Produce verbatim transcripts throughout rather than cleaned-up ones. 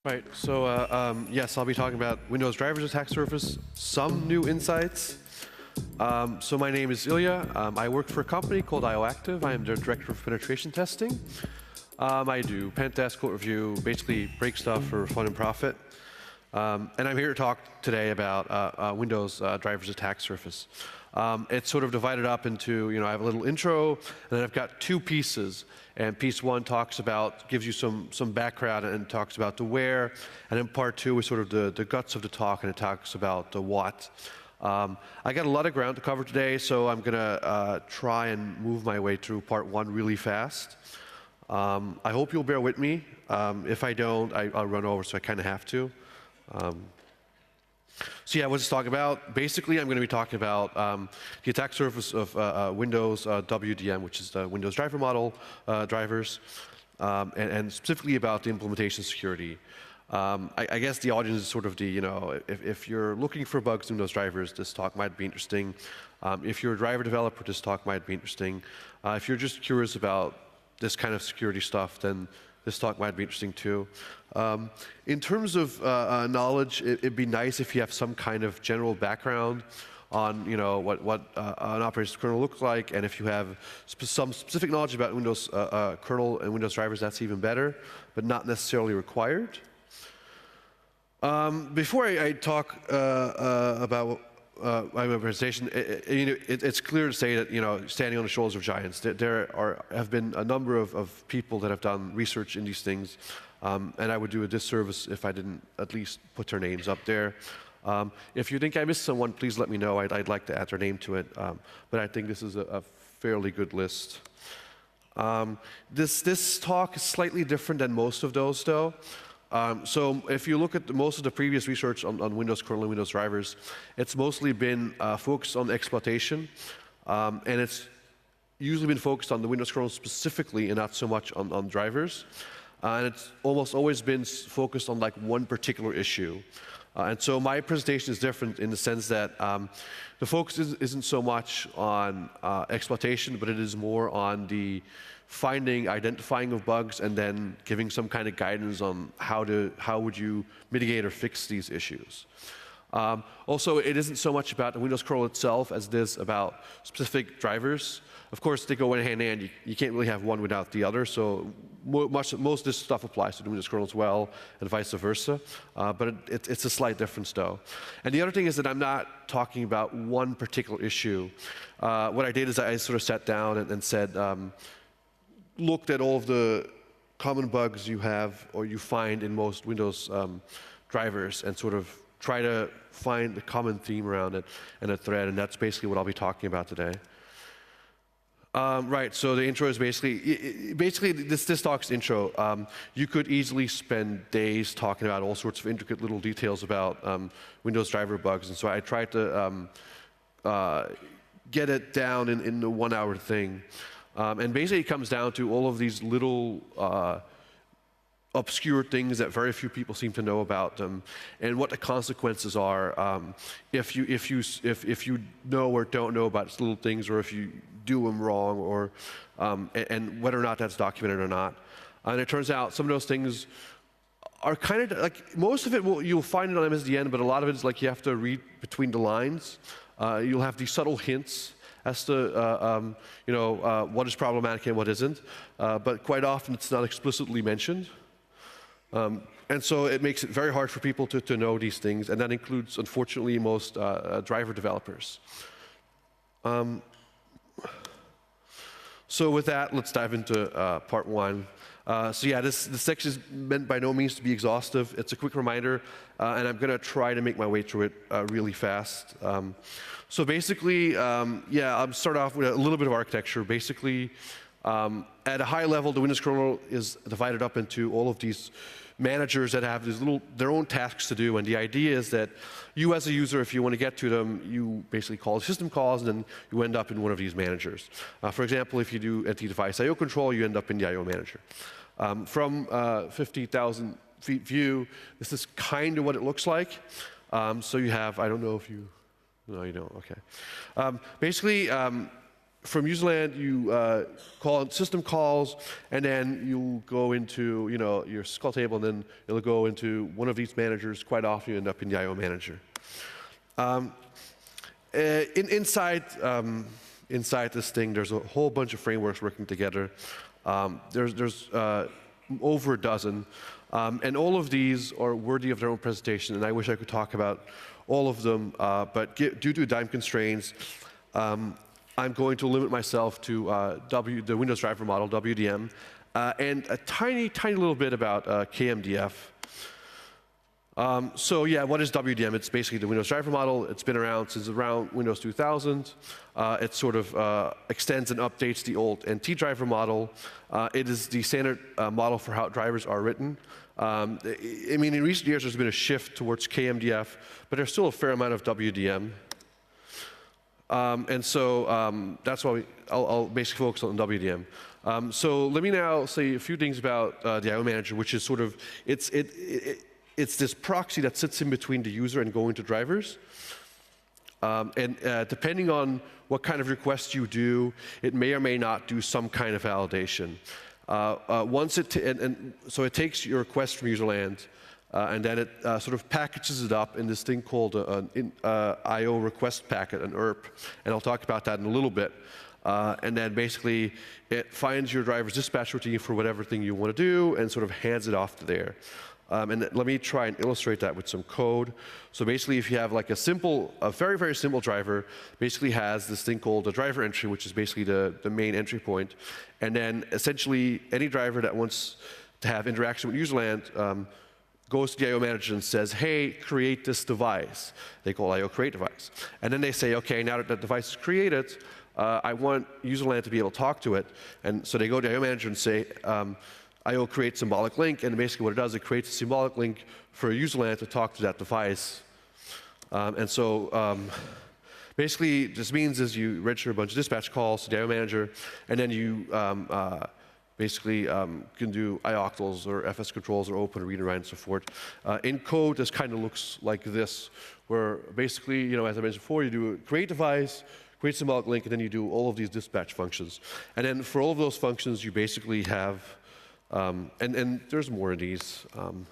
Right, so uh, um, yes, I'll be talking about Windows Drivers Attack Surface, some new insights. Um, so my name is Ilya. Um, I work for a company called IOActive. I am the Director of Penetration Testing. Um, I do pen test, code review, basically break stuff for fun and profit. Um, and I'm here to talk today about uh, uh, Windows uh, Drivers Attack Surface. Um, it's sort of divided up into, you know, I have a little intro, and then I've got two pieces. And piece one talks about, gives you some, some background and talks about the where. And then part two is sort of the, the guts of the talk, and it talks about the what. Um, I got a lot of ground to cover today, so I'm going to uh, try and move my way through part one really fast. Um, I hope you'll bear with me. Um, if I don't, I, I'll run over, so I kind of have to. Um, so yeah, what's this talk about? Basically, I'm going to be talking about um, the attack surface of uh, uh, Windows uh, W D M, which is the Windows driver model uh, drivers, um, and, and specifically about the implementation security. Um, I, I guess the audience is sort of the, you know, if, if you're looking for bugs in those drivers, this talk might be interesting. Um, if you're a driver developer, this talk might be interesting. Uh, if you're just curious about this kind of security stuff, then this talk might be interesting too. Um, in terms of uh, uh, knowledge, it, it'd be nice if you have some kind of general background on, you know, what, what uh, an operating kernel looks like, and if you have sp some specific knowledge about Windows uh, uh, kernel and Windows drivers, that's even better, but not necessarily required. Um, before I, I talk uh, uh, about uh, my presentation, it, it, you know, it, it's clear to say that, you know, standing on the shoulders of giants, there, there are, have been a number of, of people that have done research in these things, um, and I would do a disservice if I didn't at least put their names up there. Um, if you think I missed someone, please let me know. I'd, I'd like to add their name to it, um, but I think this is a, a fairly good list. Um, this, this talk is slightly different than most of those, though. Um, so if you look at the, most of the previous research on, on Windows kernel and Windows drivers, it's mostly been uh, focused on exploitation, um, and it's usually been focused on the Windows kernel specifically and not so much on, on drivers. Uh, and it's almost always been focused on like one particular issue. Uh, and so my presentation is different in the sense that um, the focus is, isn't so much on uh, exploitation, but it is more on the finding, identifying of bugs, and then giving some kind of guidance on how to, how would you mitigate or fix these issues. Um, also, it isn't so much about the Windows kernel itself as it is about specific drivers. Of course, they go hand in hand. You, you can't really have one without the other. So mo much, most of this stuff applies to the Windows kernel as well, and vice versa. Uh, but it, it, it's a slight difference, though. And the other thing is that I'm not talking about one particular issue. Uh, what I did is I sort of sat down and, and said, um, looked at all of the common bugs you have or you find in most Windows um, drivers and sort of try to find a common theme around it and a thread, and that's basically what I'll be talking about today. Um, right, so the intro is basically, basically this, this talk's intro. Um, you could easily spend days talking about all sorts of intricate little details about um, Windows driver bugs, and so I tried to um, uh, get it down in, in the one hour thing. Um, and basically it comes down to all of these little uh, obscure things that very few people seem to know about them, and what the consequences are um, if you if you if if you know or don't know about little things, or if you do them wrong, or um, and, and whether or not that's documented or not. And it turns out some of those things are kind of like, most of it will, you'll find it on M S D N, but a lot of it is like you have to read between the lines. Uh, you'll have these subtle hints as to uh, um, you know uh, what is problematic and what isn't, uh, but quite often it's not explicitly mentioned. Um, and so it makes it very hard for people to, to know these things, and that includes, unfortunately, most uh, uh, driver developers. Um, so with that, let's dive into uh, part one. Uh, so yeah, this, this section is meant by no means to be exhaustive. It's a quick reminder, uh, and I'm going to try to make my way through it uh, really fast. Um, so basically, um, yeah, I'll start off with a little bit of architecture. Basically, um, at a high level, the Windows kernel is divided up into all of these managers that have these little, their own tasks to do, and the idea is that you as a user, if you want to get to them, you basically call system calls, and then you end up in one of these managers. Uh, for example, if you do anti-device I O control, you end up in the I O manager. Um, from uh, fifty thousand feet view, this is kind of what it looks like. Um, so you have, I don't know if you, no, you don't, okay. Um, basically, um, from userland, you uh, call system calls, and then you'll go into you know your call table, and then it'll go into one of these managers. Quite often, you end up in the I O manager. Um, in, inside um, inside this thing, there's a whole bunch of frameworks working together. Um, there's there's uh, over a dozen, um, and all of these are worthy of their own presentation. And I wish I could talk about all of them, uh, but due to time constraints, um, I'm going to limit myself to uh, W, the Windows driver model, W D M, uh, and a tiny, tiny little bit about uh, K M D F. Um, so yeah, what is W D M? It's basically the Windows driver model. It's been around since around Windows two thousand. Uh, it sort of uh, extends and updates the old N T driver model. Uh, it is the standard uh, model for how drivers are written. Um, I mean, in recent years, there's been a shift towards K M D F, but there's still a fair amount of W D M. Um, and so um, that's why we, I'll, I'll basically focus on W D M. Um, so let me now say a few things about uh, the I O manager, which is sort of, it's, it, it, it's this proxy that sits in between the user and going to drivers. Um, and uh, depending on what kind of request you do, it may or may not do some kind of validation. Uh, uh, once it, t and, and so it takes your request from userland, Uh, and then it uh, sort of packages it up in this thing called an uh, I O request packet, an E R P. And I'll talk about that in a little bit. Uh, and then basically, it finds your driver's dispatch routine for whatever thing you want to do and sort of hands it off to there. Um, and let me try and illustrate that with some code. So basically, if you have like a simple, a very, very simple driver, basically has this thing called a driver entry, which is basically the, the main entry point. And then essentially, any driver that wants to have interaction with userland um, goes to the I O manager and says, hey, create this device. They call I O create device. And then they say, okay, now that that device is created, uh, I want userland to be able to talk to it. And so they go to the I O manager and say, um, I O create symbolic link, and basically what it does, it creates a symbolic link for userland to talk to that device. Um, and so um, basically, this means is you register a bunch of dispatch calls to the I O manager, and then you um, uh, basically um, can do I octls or F S controls or open, read and write and so forth. Uh, in code, this kind of looks like this, where basically, you know, as I mentioned before, you do a create device, create symbolic link, and then you do all of these dispatch functions. And then for all of those functions, you basically have, um, and, and there's more of these, um,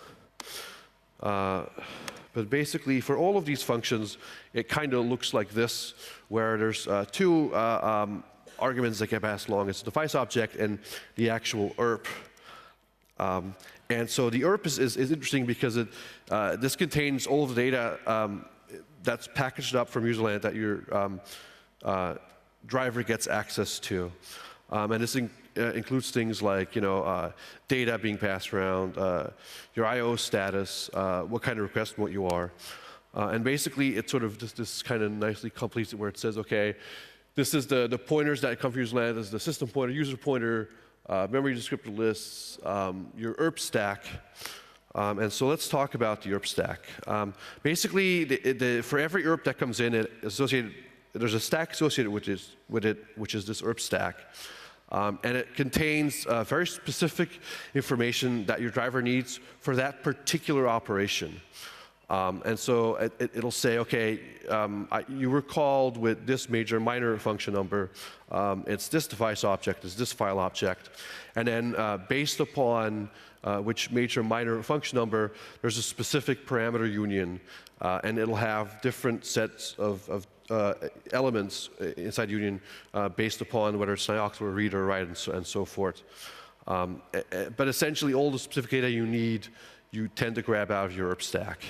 uh, but basically for all of these functions, it kind of looks like this, where there's uh, two uh, um, arguments that get passed along. It's the device object and the actual E R P. Um, and so the E R P is, is, is interesting because it, uh, this contains all of the data um, that's packaged up from userland that your um, uh, driver gets access to. Um, and this in, uh, includes things like, you know, uh, data being passed around, uh, your I O status, uh, what kind of request and what you are. Uh, and basically, it sort of just this kind of nicely completes it where it says, okay, this is the, the pointers that come from userland. This is the system pointer, user pointer, uh, memory descriptor lists, um, your E R P stack. Um, and so let's talk about the E R P stack. Um, basically, the, the, for every E R P that comes in, it associated, there's a stack associated with, this, with it, which is this E R P stack. Um, and it contains uh, very specific information that your driver needs for that particular operation. Um, and so it, it, it'll say, okay, um, I, you were called with this major minor function number. Um, it's this device object, it's this file object. And then uh, based upon uh, which major minor function number, there's a specific parameter union. Uh, and it'll have different sets of, of uh, elements inside union uh, based upon whether it's an I O C T or read or write and so, and so forth. Um, but essentially, all the specific data you need, you tend to grab out of your E R P stack.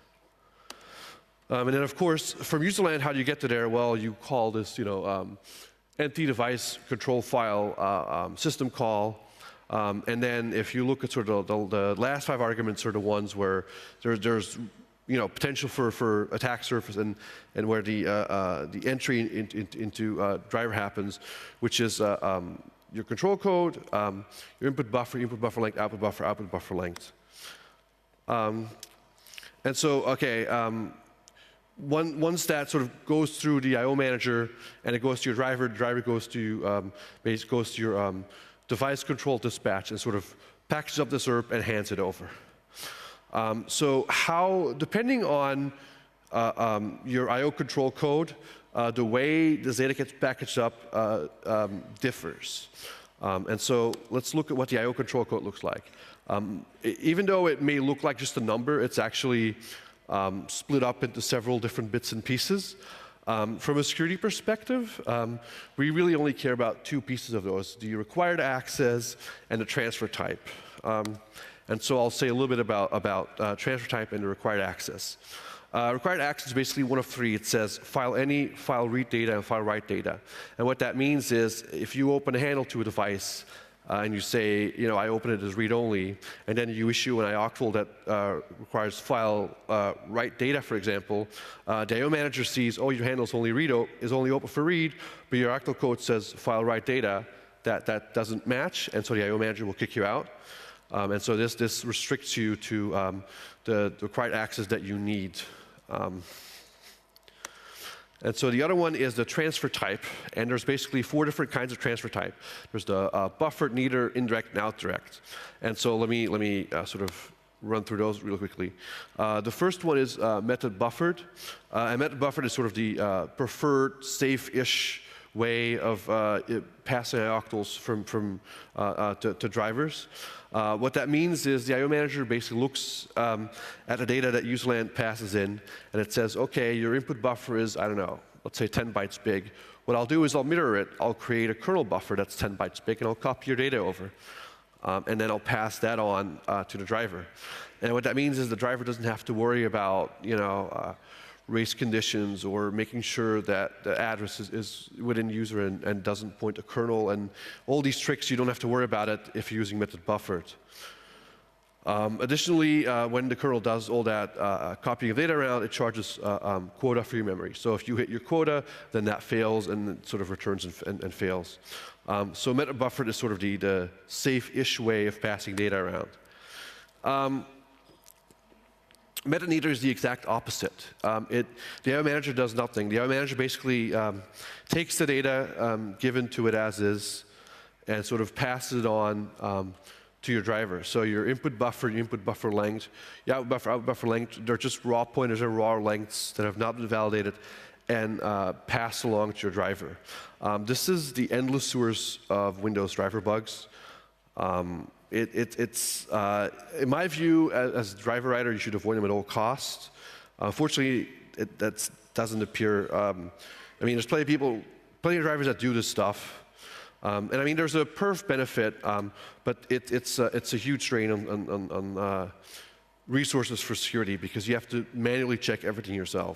Um, and then, of course, from userland, how do you get to there? Well, you call this, you know, um, N T device control file uh, um, system call. Um, and then if you look at sort of the, the last five arguments are the ones where there, there's, you know, potential for, for attack surface and, and where the, uh, uh, the entry in, in, into uh, driver happens, which is uh, um, your control code, um, your input buffer, input buffer length, output buffer, output buffer length. Um, and so, okay, um, One, once that sort of goes through the I O manager and it goes to your driver, the driver goes to, um, goes to your um, device control dispatch and sort of packages up this E R P and hands it over. Um, so how, depending on uh, um, your I O control code, uh, the way this data gets packaged up uh, um, differs. Um, and so let's look at what the I O control code looks like. Um, even though it may look like just a number, it's actually um, split up into several different bits and pieces. Um, from a security perspective, um, we really only care about two pieces of those, the required access and the transfer type. Um, and so I'll say a little bit about, about uh, transfer type and the required access. Uh, required access is basically one of three. It says file any, file read data, and file write data. And what that means is if you open a handle to a device uh, and you say, you know, I open it as read-only, and then you issue an I O C T L that uh, requires file uh, write data, for example, uh, the I O manager sees, oh, your handle is only, read is only open for read, but your I O C T L code says file write data. That, that doesn't match, and so the I O manager will kick you out. Um, and so this, this restricts you to um, the, the required access that you need. Um, and so the other one is the transfer type, and there's basically four different kinds of transfer type. There's the uh, buffered, neither, indirect, and outdirect. And so let me, let me uh, sort of run through those real quickly. Uh, the first one is uh, method buffered. Uh, and method buffered is sort of the uh, preferred, safe-ish way of uh, it passing I O C T Ls from, from, uh, uh, to, to drivers. Uh, what that means is the I O manager basically looks um, at the data that userland passes in, and it says, okay, your input buffer is, I don't know, let's say ten bytes big. What I'll do is I'll mirror it. I'll create a kernel buffer that's ten bytes big, and I'll copy your data over. Um, and then I'll pass that on uh, to the driver. And what that means is the driver doesn't have to worry about, you know, uh, race conditions or making sure that the address is, is within user and, and doesn't point to kernel, and all these tricks, you don't have to worry about it if you're using method buffered. Um, additionally, uh, when the kernel does all that uh, copying of data around, it charges uh, um, quota for your memory. So if you hit your quota, then that fails and it sort of returns and, and, and fails. Um, so method buffered is sort of the, the safe-ish way of passing data around. Um, Method neither is the exact opposite. Um, it, the I O manager does nothing. The I O manager basically um, takes the data um, given to it as is and sort of passes it on um, to your driver. So your input buffer, your input buffer length, your output buffer, output buffer length, they're just raw pointers or raw lengths that have not been validated and uh, passed along to your driver. Um, this is the endless source of Windows driver bugs. Um, It, it, it's, uh, in my view, as, as a driver writer, you should avoid them at all costs. Unfortunately, it that doesn't appear. Um, I mean, there's plenty of people, plenty of drivers that do this stuff. Um, and I mean, there's a perf benefit, um, but it, it's, uh, it's a huge drain on, on, on uh, resources for security because you have to manually check everything yourself.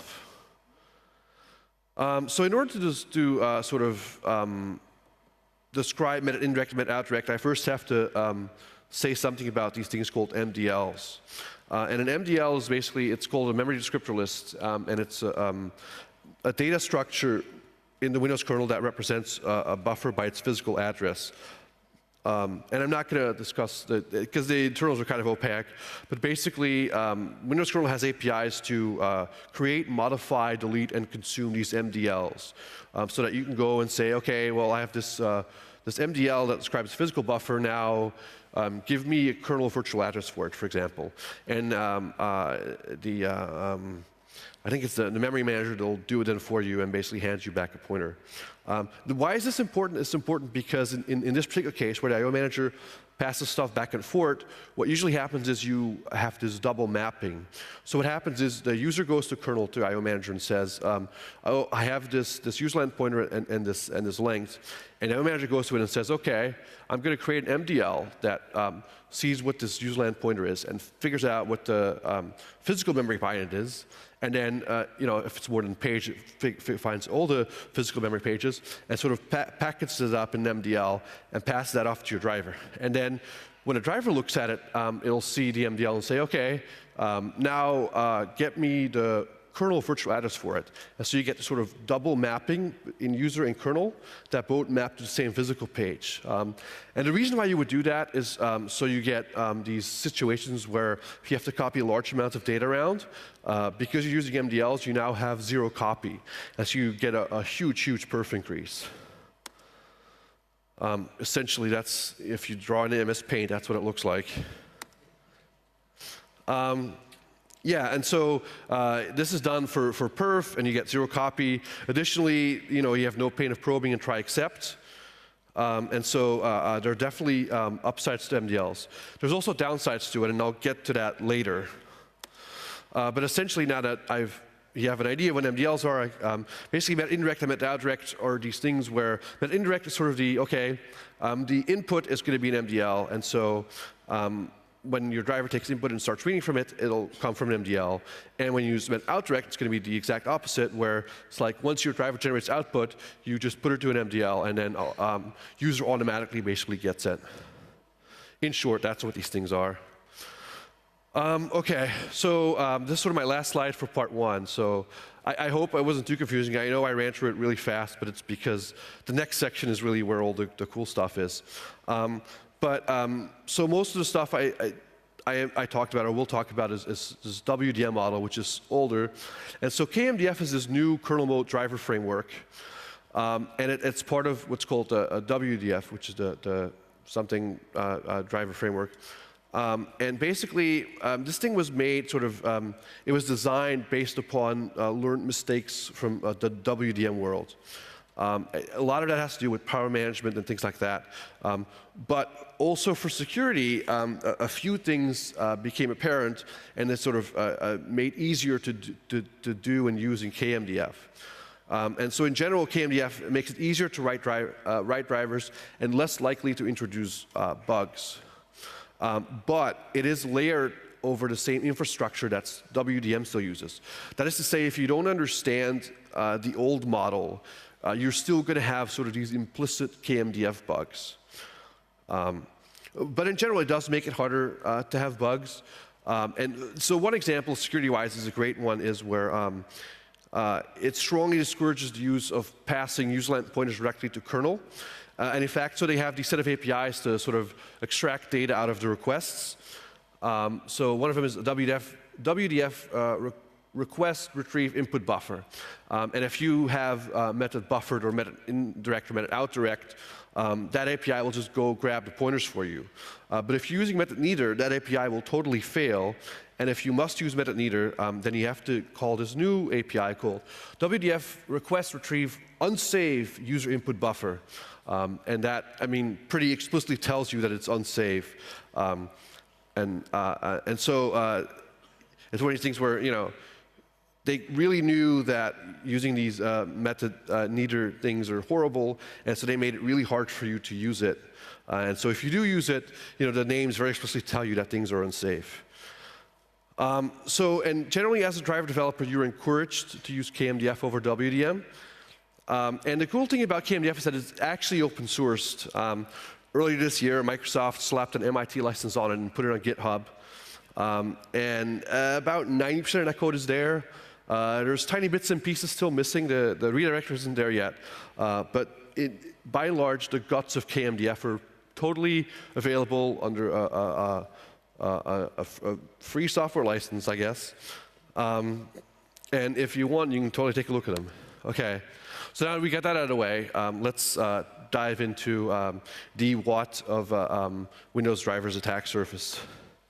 Um, so in order to just do uh, sort of um, describe method indirect, method outdirect, I first have to um, say something about these things called M D Ls. Uh, and an M D L is basically, it's called a memory descriptor list, um, and it's a, um, a data structure in the Windows kernel that represents uh, a buffer by its physical address. Um, and I'm not going to discuss, because the, the internals are kind of opaque, but basically um, Windows kernel has A P Is to uh, create, modify, delete, and consume these M D Ls um, so that you can go and say, okay, well, I have this, uh, this M D L that describes physical buffer now. Um, give me a kernel virtual address for it, for example. And um, uh, the, uh, um, I think it's the, the memory manager that'll do it then for you and basically hands you back a pointer. Um, the, why is this important? It's important because in, in, in this particular case, where the I O manager passes stuff back and forth, what usually happens is you have this double mapping. So what happens is the user goes to kernel to I O manager and says, um, oh, I have this, this userland pointer and, and, this, and this length. And the I O manager goes to it and says, okay, I'm going to create an M D L that um, sees what this userland pointer is and figures out what the um, physical memory behind it is. And then, uh, you know, if it's more than a page, it finds all the physical memory pages and sort of pa packages it up in an M D L and passes that off to your driver. And then when a driver looks at it, um, it'll see the M D L and say, okay, um, now uh, get me the kernel virtual address for it. And so you get sort of double mapping in user and kernel that both map to the same physical page. Um, and the reason why you would do that is um, so you get um, these situations where if you have to copy large amounts of data around, uh, because you're using M D Ls, you now have zero copy. And so you get a, a huge, huge perf increase. Um, essentially, that's, if you draw an M S Paint, that's what it looks like. Um, Yeah, and so uh, this is done for, for perf, and you get zero copy. Additionally, you know, you have no pain of probing and try except. Um, and so uh, uh, there are definitely um, upsides to M D Ls. There's also downsides to it, and I'll get to that later. Uh, but essentially, now that I've you have an idea what M D Ls are, um, basically met indirect and met direct are these things where met indirect is sort of the, okay, um, the input is going to be an M D L, and so um, when your driver takes input and starts reading from it, it'll come from an M D L. And when you use met outdirect, it's going to be the exact opposite, where it's like once your driver generates output, you just put it to an M D L, and then um, user automatically basically gets it. In short, that's what these things are. Um, okay, so um, this is sort of my last slide for part one. So I, I hope I wasn't too confusing. I know I ran through it really fast, but it's because the next section is really where all the, the cool stuff is. Um, but um, so most of the stuff I, I, I, I talked about, or will talk about, is, is this W D M model, which is older. And so K M D F is this new kernel mode driver framework, um, and it, it's part of what's called a, a W D F, which is the, the something uh, uh, driver framework. Um, and basically, um, this thing was made sort of, um, it was designed based upon uh, learned mistakes from uh, the W D M world. Um, a lot of that has to do with power management and things like that. Um, but also for security, um, a, a few things uh, became apparent, and it's sort of uh, uh, made easier to, to, to do and use in K M D F. Um, and so in general, K M D F makes it easier to write, dri uh, write drivers and less likely to introduce uh, bugs. Um, but it is layered over the same infrastructure that W D M still uses. That is to say, if you don't understand uh, the old model, uh, you're still going to have sort of these implicit K M D F bugs. Um, but in general, it does make it harder uh, to have bugs. Um, and so one example, security-wise, is a great one, is where um, uh, it strongly discourages the use of passing userland pointers directly to kernel. Uh, and in fact, so they have these set of A P Is to sort of extract data out of the requests. Um, so one of them is W D F, W D F uh, re request retrieve input buffer. Um, and if you have uh, method buffered or method indirect or method outdirect, um, that A P I will just go grab the pointers for you. Uh, but if you're using method neither, that A P I will totally fail. And if you must use method neither, um, then you have to call this new A P I called W D F request retrieve unsafe user input buffer. Um, and that, I mean, pretty explicitly tells you that it's unsafe. Um, and, uh, uh, and so uh, it's one of these things where, you know, they really knew that using these uh, method uh, neither things are horrible, and so they made it really hard for you to use it. Uh, and so if you do use it, you know, the names very explicitly tell you that things are unsafe. Um, so, and generally as a driver developer, you're encouraged to use K M D F over W D M. Um, and the cool thing about K M D F is that it's actually open sourced. Um, earlier this year, Microsoft slapped an M I T license on it and put it on GitHub. Um, and uh, about ninety percent of that code is there. Uh, there's tiny bits and pieces still missing. The, the redirector isn't there yet. Uh, but it, by and large, the guts of K M D F are totally available under a, a, a, a, a free software license, I guess. Um, and if you want, you can totally take a look at them. Okay. So now we got that out of the way, um, let's uh, dive into um, the what of uh, um, Windows drivers attack surface.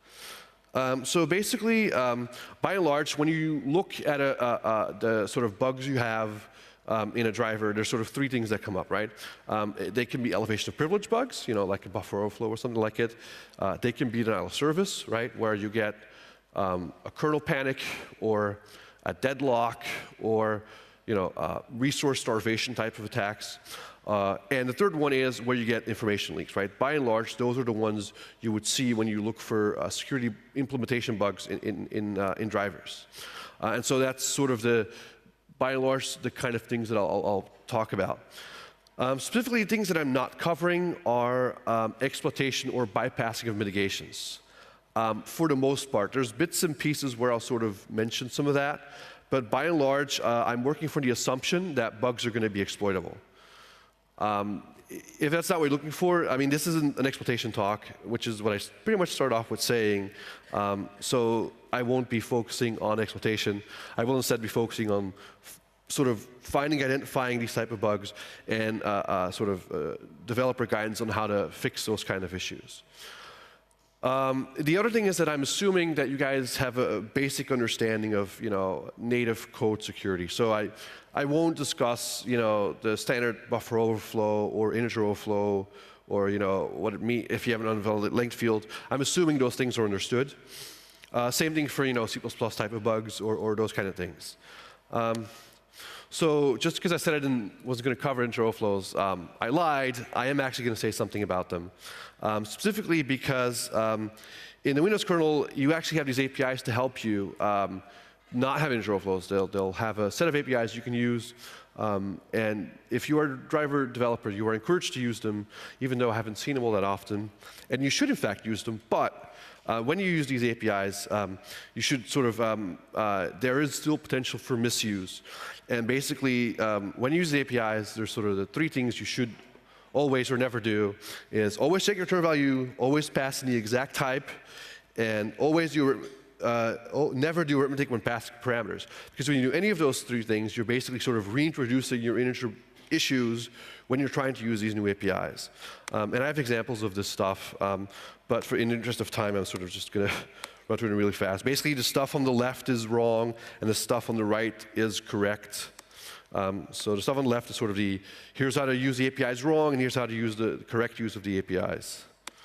Um, so basically, um, by and large, when you look at a, a, a, the sort of bugs you have um, in a driver, there's sort of three things that come up, right? Um, they can be elevation of privilege bugs, you know, like a buffer overflow or something like it. Uh, they can be denial of service, right, where you get um, a kernel panic or a deadlock or you know, uh, resource starvation type of attacks. Uh, and the third one is where you get information leaks, right? By and large, those are the ones you would see when you look for uh, security implementation bugs in, in, in, uh, in drivers. Uh, and so that's sort of the, by and large, the kind of things that I'll, I'll, I'll talk about. Um, specifically, things that I'm not covering are um, exploitation or bypassing of mitigations. Um, for the most part, there's bits and pieces where I'll sort of mention some of that. But by and large, uh, I'm working from the assumption that bugs are going to be exploitable. Um, if that's not what you're looking for, I mean, this isn't an exploitation talk, which is what I pretty much start off with saying. Um, so I won't be focusing on exploitation. I will instead be focusing on f sort of finding, identifying these type of bugs and uh, uh, sort of uh, developer guidance on how to fix those kind of issues. Um, the other thing is that I'm assuming that you guys have a basic understanding of, you know, native code security. So I, I won't discuss, you know, the standard buffer overflow or integer overflow or, you know, what it means if you have an unvalidated length field. I'm assuming those things are understood. Uh, same thing for, you know, C plus plus type of bugs or, or those kind of things. Um, so just because I said I didn't, wasn't going to cover integer overflows, um, I lied. I am actually going to say something about them. Um, specifically because um, in the Windows kernel, you actually have these A P Is to help you um, not have integer overflows. They'll, they'll have a set of A P Is you can use. Um, and if you are a driver developer, you are encouraged to use them, even though I haven't seen them all that often. And you should, in fact, use them. But uh, when you use these A P Is, um, you should sort of, um, uh, there is still potential for misuse. And basically, um, when you use the A P Is, there's sort of the three things you should always or never do is always check your return value, always pass in the exact type, and always do, uh, never do arithmetic when passing parameters. Because when you do any of those three things, you're basically sort of reintroducing your integer issues when you're trying to use these new A P Is. Um, and I have examples of this stuff, um, but for, in the interest of time, I'm sort of just going to run through it really fast. Basically, the stuff on the left is wrong, and the stuff on the right is correct. Um, so the stuff on the left is sort of the, here's how to use the A P Is wrong, and here's how to use the correct use of the A P Is.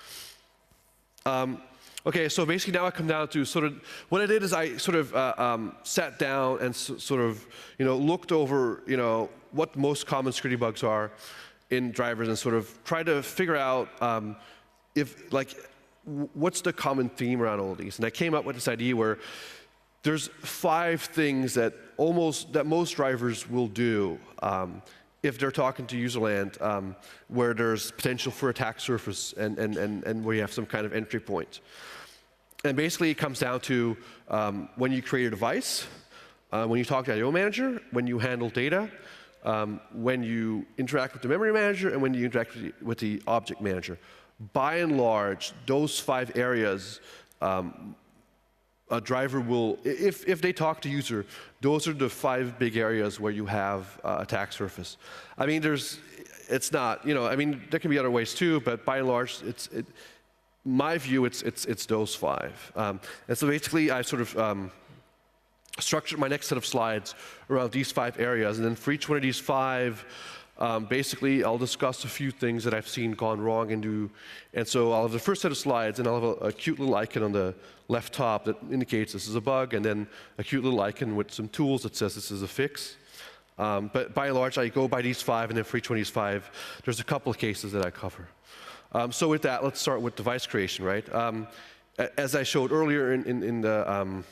Um, okay, so basically now I come down to sort of, what I did is I sort of uh, um, sat down and so, sort of, you know, looked over, you know, what most common security bugs are in drivers and sort of tried to figure out um, if, like, what's the common theme around all of these. And I came up with this idea where there's five things that almost that most drivers will do um, if they're talking to userland, um, where there's potential for attack surface and, and, and, and where you have some kind of entry point. And basically, it comes down to um, when you create a device, uh, when you talk to I O manager, when you handle data, um, when you interact with the memory manager, and when you interact with the, with the object manager. By and large, those five areas. Um, A driver will, if, if they talk to user, those are the five big areas where you have uh, attack surface. I mean, there's, it's not, you know, I mean, there can be other ways too, but by and large, it's, it, my view, it's, it's, it's those five. Um, and so basically, I sort of um, structured my next set of slides around these five areas, and then for each one of these five, Um, basically, I'll discuss a few things that I've seen gone wrong and do. And so I'll have the first set of slides, and I'll have a, a cute little icon on the left top that indicates this is a bug, and then a cute little icon with some tools that says this is a fix. Um, but by and large, I go by these five, and then for each one of these five, there's a couple of cases that I cover. Um, so with that, let's start with device creation, right? Um, as I showed earlier in, in, in the um,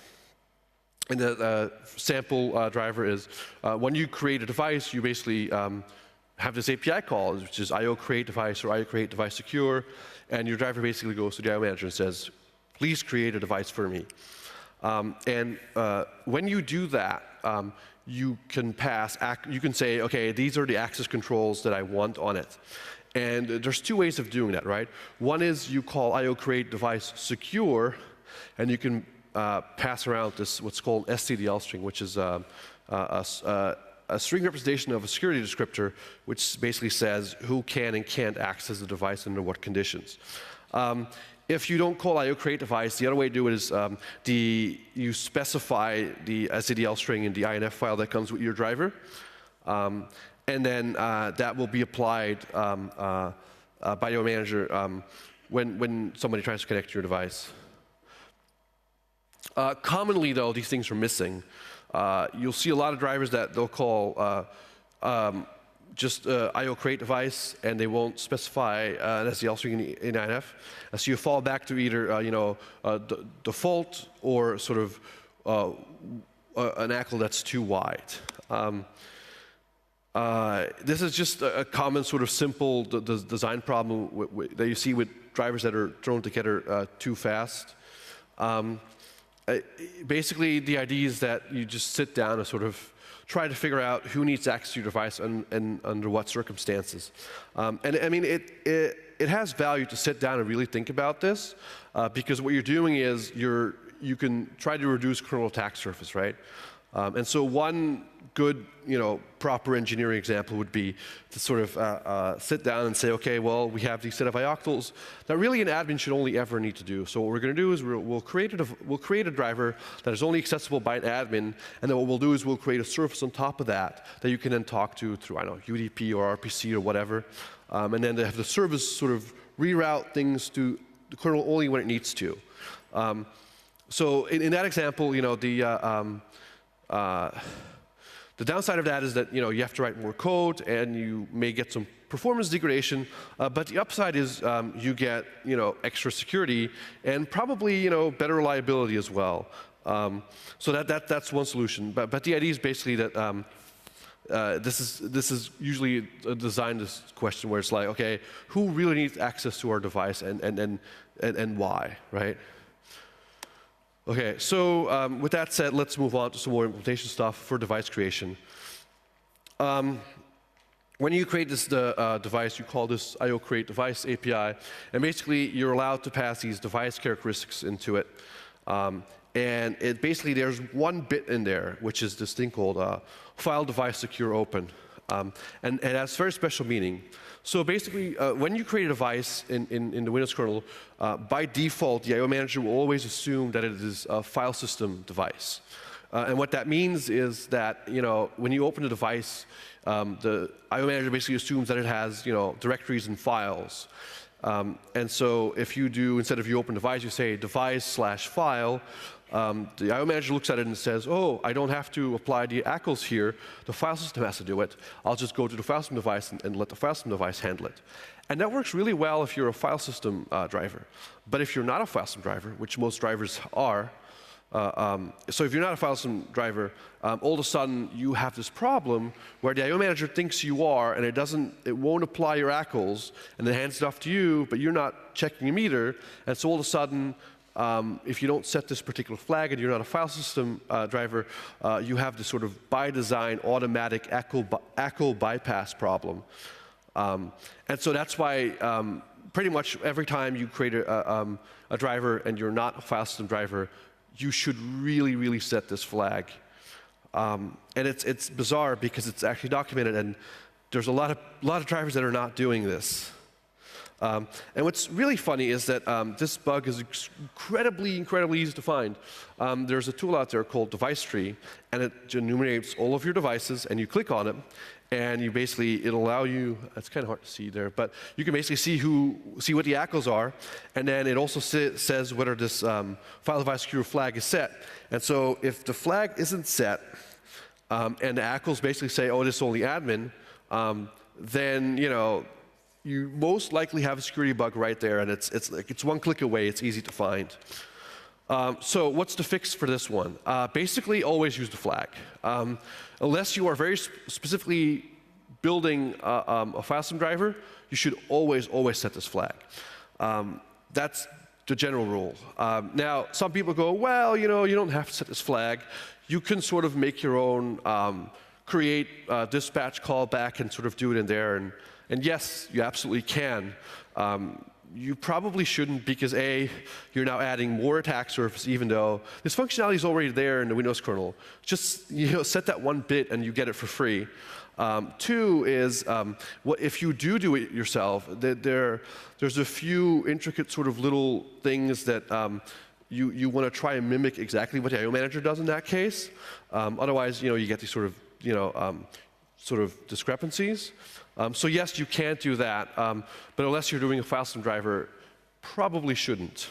in the uh, sample uh, driver is uh, when you create a device, you basically um, have this A P I call, which is I O create device or I O create device secure, and your driver basically goes to the I O manager and says, please create a device for me. Um, and uh, when you do that, um, you can pass, you can say, okay, these are the access controls that I want on it. And there's two ways of doing that, right? One is you call I O create device secure, and you can uh, pass around this what's called S C D L string, which is uh, uh, a, a string representation of a security descriptor, which basically says who can and can't access the device under what conditions. Um, if you don't call I O create device, the other way to do it is um, the, you specify the S C D L string in the I N F file that comes with your driver. Um, and then uh, that will be applied um, uh, uh, by your manager um, when, when somebody tries to connect to your device. Uh, commonly, though, these things are missing. Uh, you'll see a lot of drivers that they'll call uh, um, just uh, I O create device, and they won't specify uh, an S D L string in, in I N F. And so you fall back to either uh, you know uh, d default or sort of uh, an A C L that's too wide. Um, uh, this is just a, a common sort of simple d d design problem w w that you see with drivers that are thrown together uh, too fast. Um, Basically, the idea is that you just sit down and sort of try to figure out who needs access to your device and, and under what circumstances. Um, and I mean, it, it, it has value to sit down and really think about this, uh, because what you're doing is you're, you can try to reduce kernel attack surface, right? Um, and so one good, you know, proper engineering example would be to sort of uh, uh, sit down and say, okay, well, we have these set of I O C T Ls that really an admin should only ever need to do. So what we're going to do is we'll, we'll, create a, we'll create a driver that is only accessible by an admin, and then what we'll do is we'll create a service on top of that that you can then talk to through, I don't know, U D P or R P C or whatever. Um, and then they have the service sort of reroute things to the kernel only when it needs to. Um, so in, in that example, you know, the uh, um, uh, the downside of that is that, you know, you have to write more code and you may get some performance degradation, uh, but the upside is um, you get, you know, extra security and probably, you know, better reliability as well. Um, so that, that that's one solution. But but the idea is basically that um, uh, this is this is usually a design question where it's like, okay, who really needs access to our device and and and and, and why, right? Okay, so um, with that said, let's move on to some more implementation stuff for device creation. Um, when you create this the, uh, device, you call this I O create device A P I, and basically you're allowed to pass these device characteristics into it. Um, and it basically there's one bit in there, which is this thing called uh, file device secure open, um, and and that's very special meaning. So basically, uh, when you create a device in, in, in the Windows kernel, uh, by default, the I O manager will always assume that it is a file system device. Uh, and what that means is that, you know, when you open a device, um, the I O manager basically assumes that it has, you know, directories and files. Um, and so if you do, instead of you open device, you say device slash file, um, the I O manager looks at it and says, oh, I don't have to apply the A C Ls here. The file system has to do it. I'll just go to the file system device and, and let the file system device handle it. And that works really well if you're a file system uh, driver. But if you're not a file system driver, which most drivers are, uh, um, so if you're not a file system driver, um, all of a sudden you have this problem where the I O manager thinks you are, and it doesn't, it won't apply your A C Ls, and then hands it off to you, but you're not checking your meter, and so all of a sudden, um, if you don't set this particular flag and you're not a file system uh, driver, uh, you have this sort of by design automatic A C L, A C L bypass problem. Um, and so that's why um, pretty much every time you create a, um, a driver and you're not a file system driver, you should really, really set this flag. Um, and it's, it's bizarre because it's actually documented, and there's a lot of, lot of drivers that are not doing this. Um, and what's really funny is that um, this bug is incredibly, incredibly easy to find. Um, there's a tool out there called Device Tree, and it enumerates all of your devices, and you click on it, and you basically, it'll allow you, it's kind of hard to see there, but you can basically see who, see what the A C Ls are, and then it also sa says whether this um, file device secure flag is set. And so if the flag isn't set, um, and the A C Ls basically say, oh, this is only admin, um, then, you know, you most likely have a security bug right there, and it's, it's, like, it's one click away, it's easy to find. Um, so what's the fix for this one? Uh, basically, always use the flag. Um, unless you are very sp specifically building uh, um, a file system driver, you should always, always set this flag. Um, that's the general rule. Um, now, some people go, well, you know, you don't have to set this flag. You can sort of make your own, um, create a dispatch callback and sort of do it in there. And, and yes, you absolutely can. Um, You probably shouldn't because A, you're now adding more attack surface even though this functionality is already there in the Windows kernel. Just, you know, set that one bit and you get it for free. Um, two is, um, what if you do do it yourself, there, there's a few intricate sort of little things that um, you, you want to try and mimic exactly what the I O manager does in that case. Um, otherwise, you know, you get these sort of, you know, um, sort of discrepancies. Um, so yes, you can do that, um, but unless you're doing a file system driver, probably shouldn't.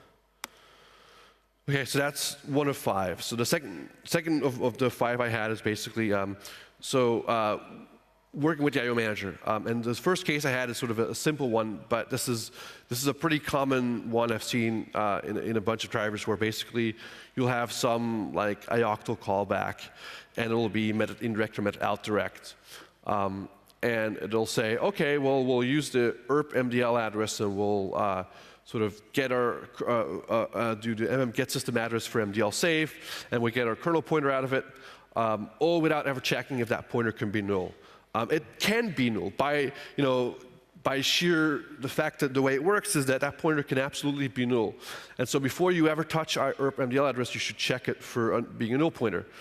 Okay, so that's one of five. So the second, second of, of the five I had is basically, um, so uh, working with the I O manager. Um, and the first case I had is sort of a, a simple one, but this is, this is a pretty common one I've seen uh, in, in a bunch of drivers where basically you'll have some like I O C T L callback, and it'll be met indirect or met out direct. Um, and it'll say, okay, well, we'll use the E R P M D L address and we'll uh, sort of get our, uh, uh, uh, do the M M get system address for M D L safe, and we get our kernel pointer out of it, um, all without ever checking if that pointer can be null. Um, it can be null by, you know, by sheer the fact that the way it works is that that pointer can absolutely be null. And so before you ever touch our E R P M D L address, you should check it for being a null pointer.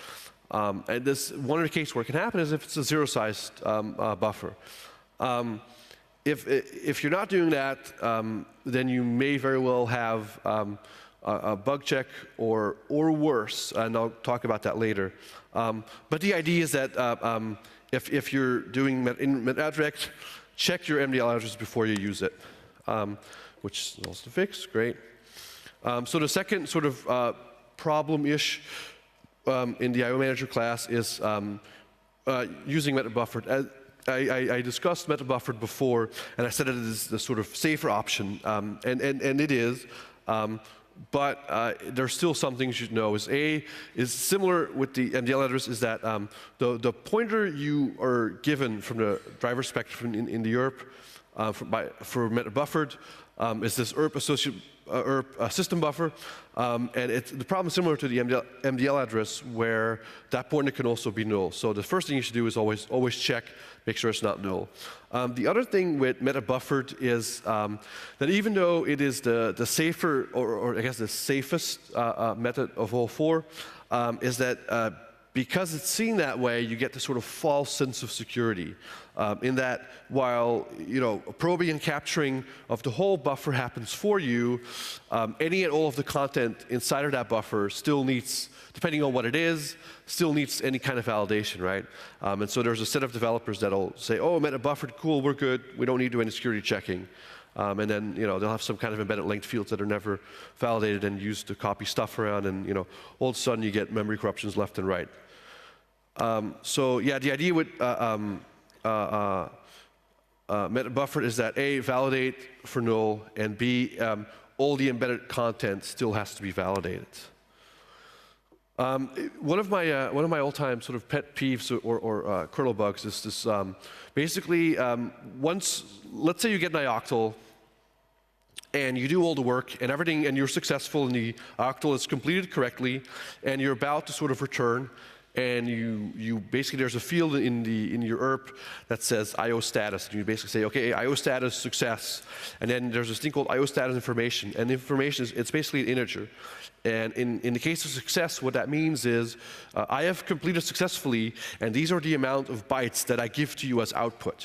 Um, and this one of the cases where it can happen is if it's a zero-sized um, uh, buffer. Um, if if you're not doing that, um, then you may very well have um, a, a bug check or or worse, and I'll talk about that later. Um, but the idea is that uh, um, if if you're doing Met, in MetaDirect, check your M D L address before you use it, um, which is also fixed. Great. Um, so the second sort of uh, problem-ish um, in the I O Manager class is um, uh, using MetaBuffered. As I, I, I discussed MetaBuffered before, and I said it is the sort of safer option, um, and, and, and it is. Um, but uh, there's still some things you should know. Is A is similar with the M D L address is that um, the the pointer you are given from the driver spectrum in, in the E R P uh, for, by, for MetaBuffered um, is this E R P associated uh, E R P uh, system buffer, um, and it's, the problem is similar to the M D L, M D L address where that pointer can also be null. So the first thing you should do is always always check, make sure it's not null. Um, the other thing with MetaBuffered is um, that even though it is the, the safer, or, or I guess the safest uh, uh, method of all four, um, is that uh, because it's seen that way, you get this sort of false sense of security. Um, in that while you know probing and capturing of the whole buffer happens for you, um, any and all of the content inside of that buffer still needs, depending on what it is, still needs any kind of validation, right? Um, and so there's a set of developers that'll say, oh, MetaBuffered, cool, we're good, we don't need to do any security checking. Um, and then you know they'll have some kind of embedded linked fields that are never validated and used to copy stuff around, and you know all of a sudden you get memory corruptions left and right. Um, so yeah, the idea with uh, um, uh, uh, uh, MetaBuffered is that A, validate for null, and B, um, all the embedded content still has to be validated. Um, one of my uh, one of my all-time sort of pet peeves or, or uh, kernel bugs is this. Um, basically, um, once let's say you get an I octal and you do all the work and everything, and you're successful, and the octal is completed correctly, and you're about to sort of return. And you, you basically, there's a field in the in your E R P that says I O status, and you basically say, okay, I O status success, and then there's this thing called I O status information, and the information is it's basically an integer. And in, in the case of success, what that means is uh, I have completed successfully, and these are the amount of bytes that I give to you as output.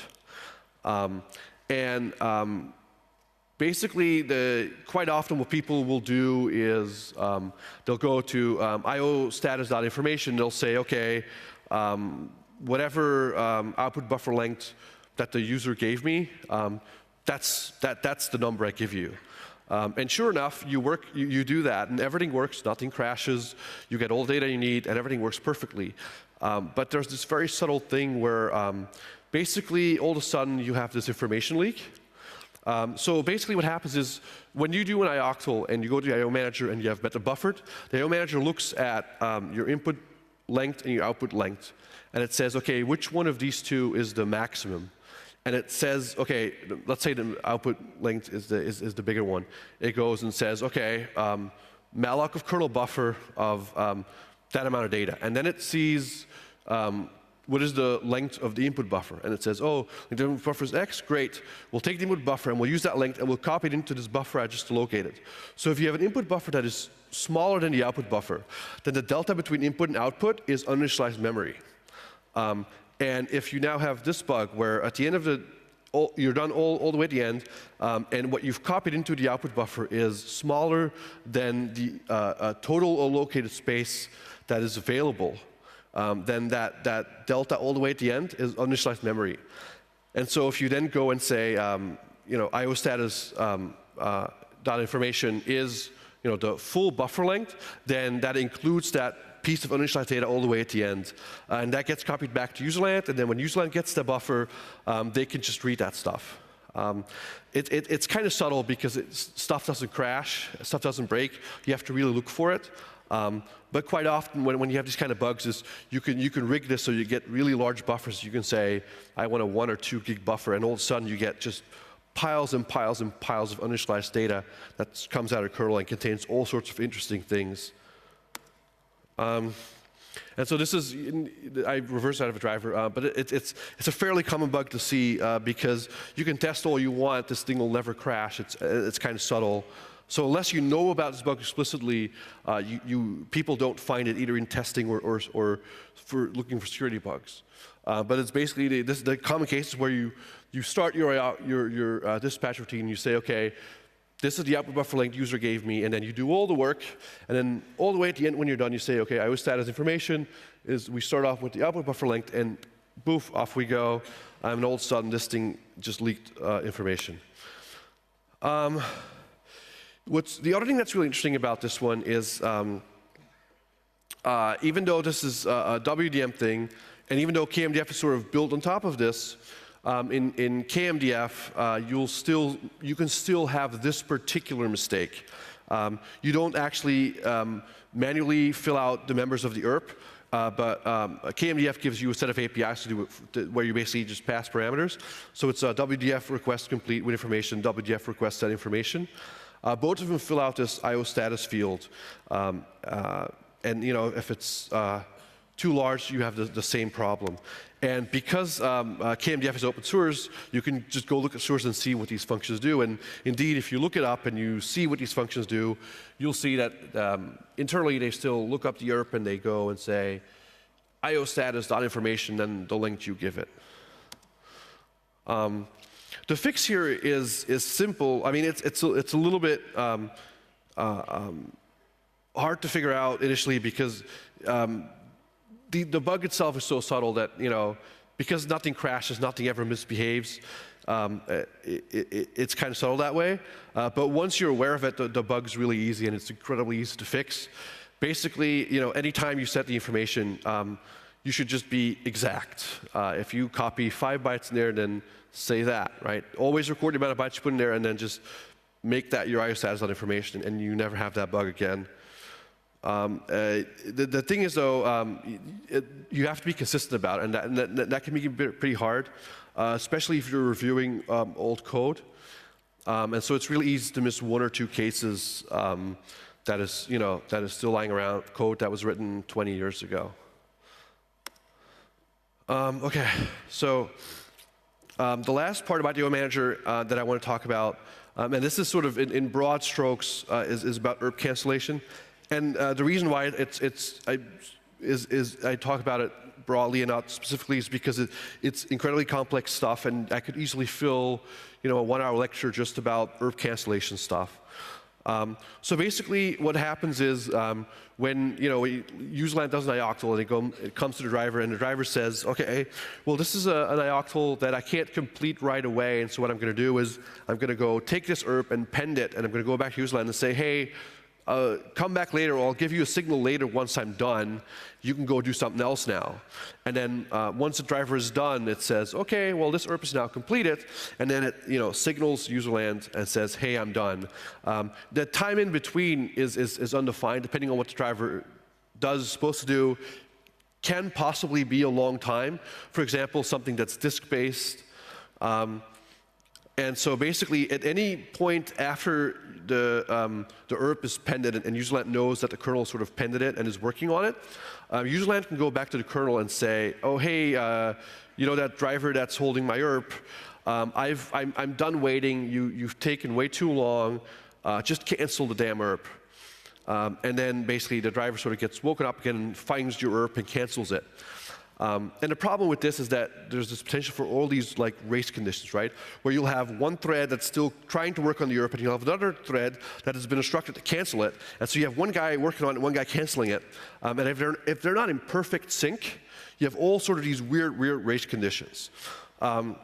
Um, and um, Basically, the, quite often what people will do is um, they'll go to um, I O status.information, they'll say, okay, um, whatever um, output buffer length that the user gave me, um, that's, that, that's the number I give you. Um, and sure enough, you, work, you, you do that, and everything works, nothing crashes, you get all the data you need, and everything works perfectly. Um, but there's this very subtle thing where um, basically all of a sudden you have this information leak. Um, so basically what happens is when you do an I octal and you go to the I O Manager and you have MetaBuffered, the I O Manager looks at um, your input length and your output length, and it says, okay, which one of these two is the maximum? And it says, okay, let's say the output length is the, is, is the bigger one. It goes and says, okay, um, malloc of kernel buffer of um, that amount of data. And then it sees um, what is the length of the input buffer? And it says, oh, the input buffer is X, great. We'll take the input buffer and we'll use that length and we'll copy it into this buffer I just located. So if you have an input buffer that is smaller than the output buffer, then the delta between input and output is uninitialized memory. Um, and if you now have this bug where at the end of the, all, you're done all, all the way at the end, um, and what you've copied into the output buffer is smaller than the uh, uh, total allocated space that is available, Um, then that, that delta all the way at the end is uninitialized memory. And so if you then go and say, um, you know, I O status um, uh, dot information is, you know, the full buffer length, then that includes that piece of uninitialized data all the way at the end. Uh, and that gets copied back to userland, and then when userland gets the buffer, um, they can just read that stuff. Um, it, it, it's kind of subtle because it, stuff doesn't crash, stuff doesn't break. You have to really look for it. Um, but quite often, when, when you have these kind of bugs, is you can you can rig this so you get really large buffers. You can say, I want a one or two gig buffer, and all of a sudden you get just piles and piles and piles of uninitialized data that comes out of kernel and contains all sorts of interesting things. Um, and so this is, I reversed out of a driver, uh, but it, it's it's a fairly common bug to see uh, because you can test all you want, this thing will never crash. It's it's kind of subtle. So unless you know about this bug explicitly, uh, you, you, people don't find it either in testing or, or, or for looking for security bugs. Uh, but it's basically the, this, the common cases where you, you start your, your, your uh, dispatch routine, you say, okay, this is the output buffer length user gave me, and then you do all the work, and then all the way at the end when you're done, you say, okay, I O status information is, we start off with the output buffer length, and boof, off we go, um, and all of a sudden this thing just leaked uh, information. Um, what's, the other thing that's really interesting about this one is, um, uh, even though this is a, a W D M thing, and even though K M D F is sort of built on top of this, Um, in, in K M D F, uh, you'll still, you can still have this particular mistake. Um, you don't actually um, manually fill out the members of the E R P, uh, but um, K M D F gives you a set of A P Is to do it, to, where you basically just pass parameters. So it's a W D F request complete with information, W D F request set information. Uh, both of them fill out this I O status field, um, uh, and you know if it's uh, too large, you have the, the same problem. And because um, uh, K M D F is open source, you can just go look at source and see what these functions do. And indeed, if you look it up and you see what these functions do, you'll see that um, internally they still look up the E R P and they go and say, I O status dot information, then the length you give it. Um, the fix here is is simple. I mean, it's it's a, it's a little bit um, uh, um, hard to figure out initially because. Um, The, the bug itself is so subtle that, you know, because nothing crashes, nothing ever misbehaves, um, it, it, it's kind of subtle that way. Uh, but once you're aware of it, the, the bug's really easy and it's incredibly easy to fix. Basically, you know, anytime you set the information, um, you should just be exact. Uh, if you copy five bytes in there, then say that, right? Always record the amount of bytes you put in there and then just make that your I O status on information and you never have that bug again. Um, uh, the, the thing is, though, um, it, you have to be consistent about it, and that, and that, that can be pretty hard, uh, especially if you're reviewing um, old code. Um, and so it's really easy to miss one or two cases um, that is, you know, that is still lying around, code that was written twenty years ago. Um, okay, so um, the last part about the I O Manager uh, that I want to talk about, um, and this is sort of in, in broad strokes, uh, is, is about E R P cancellation. And uh, the reason why it's, it's, I, is, is I talk about it broadly and not specifically is because it, it's incredibly complex stuff, and I could easily fill, you know, a one-hour lecture just about E R P cancellation stuff. Um, so basically, what happens is um, when you know userland does an I octal and it, go, it comes to the driver, and the driver says, "Okay, well, this is a, an I octal that I can't complete right away, and so what I'm going to do is I'm going to go take this E R P and pend it, and I'm going to go back to userland and say, hey." Uh, come back later, or I'll give you a signal later once I'm done. You can go do something else now. And then uh, once the driver is done, it says, okay, well, this E R P is now completed. And then it you know, signals userland and says, hey, I'm done. Um, the time in between is, is, is undefined, depending on what the driver does, supposed to do, can possibly be a long time. For example, something that's disk-based. Um, And so basically, at any point after the, um, the E R P is pended and, and userland knows that the kernel sort of pended it and is working on it, uh, userland can go back to the kernel and say, oh, hey, uh, you know that driver that's holding my E R P, um, I've, I'm, I'm done waiting. You, you've taken way too long. Uh, just cancel the damn E R P. Um, and then basically, the driver sort of gets woken up again and finds your E R P and cancels it. Um, and the problem with this is that there's this potential for all these like race conditions, right? Where you'll have one thread that's still trying to work on the E R P, and you'll have another thread that has been instructed to cancel it. And so you have one guy working on it, one guy canceling it. Um, and if they're, if they're not in perfect sync, you have all sort of these weird, weird race conditions. Um,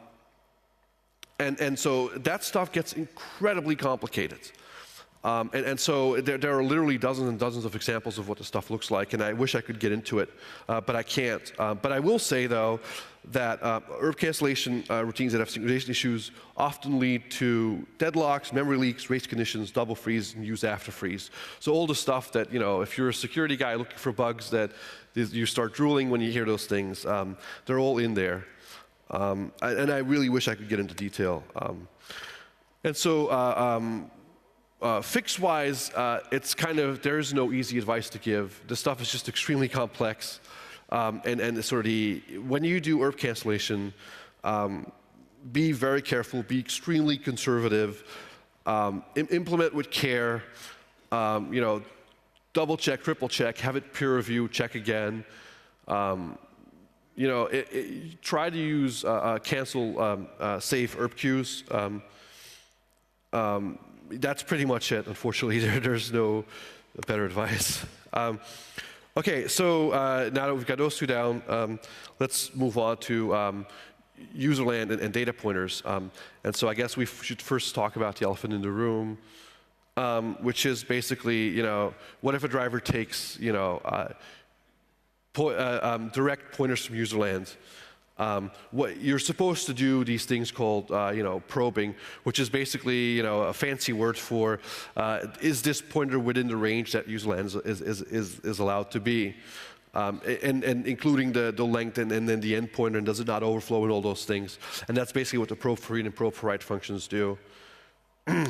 and, and so that stuff gets incredibly complicated. Um, and, and so there, there are literally dozens and dozens of examples of what the stuff looks like, and I wish I could get into it, uh, but I can't. Uh, but I will say, though, that uh, E R P cancellation uh, routines that have synchronization issues often lead to deadlocks, memory leaks, race conditions, double freeze, and use after freeze. So all the stuff that, you know, if you're a security guy looking for bugs that you start drooling when you hear those things, um, they're all in there. Um, I, and I really wish I could get into detail. Um, and so, uh, um, Uh, fix-wise, uh, it's kind of, there is no easy advice to give. This stuff is just extremely complex. Um, and, and sort of the, when you do E R P cancellation, um, be very careful, be extremely conservative. Um, im implement with care, um, you know, double check, triple check, have it peer review, check again. Um, you know, it, it, try to use uh, uh, cancel um, uh, safe E R P queues. Um, um, that's pretty much it, unfortunately. There, there's no better advice. Um, okay, so uh, now that we've got those two down, um, let's move on to um, userland and, and data pointers. Um, and so I guess we should first talk about the elephant in the room, um, which is basically, you know, what if a driver takes, you know, uh, po uh, um, direct pointers from userland? Um, what you're supposed to do these things called, uh, you know, probing, which is basically, you know, a fancy word for, uh, is this pointer within the range that userland is, is, is, is allowed to be? Um, and, and including the, the length and, and then the end pointer, and does it not overflow and all those things. And that's basically what the probe for read and probe for write functions do. uh,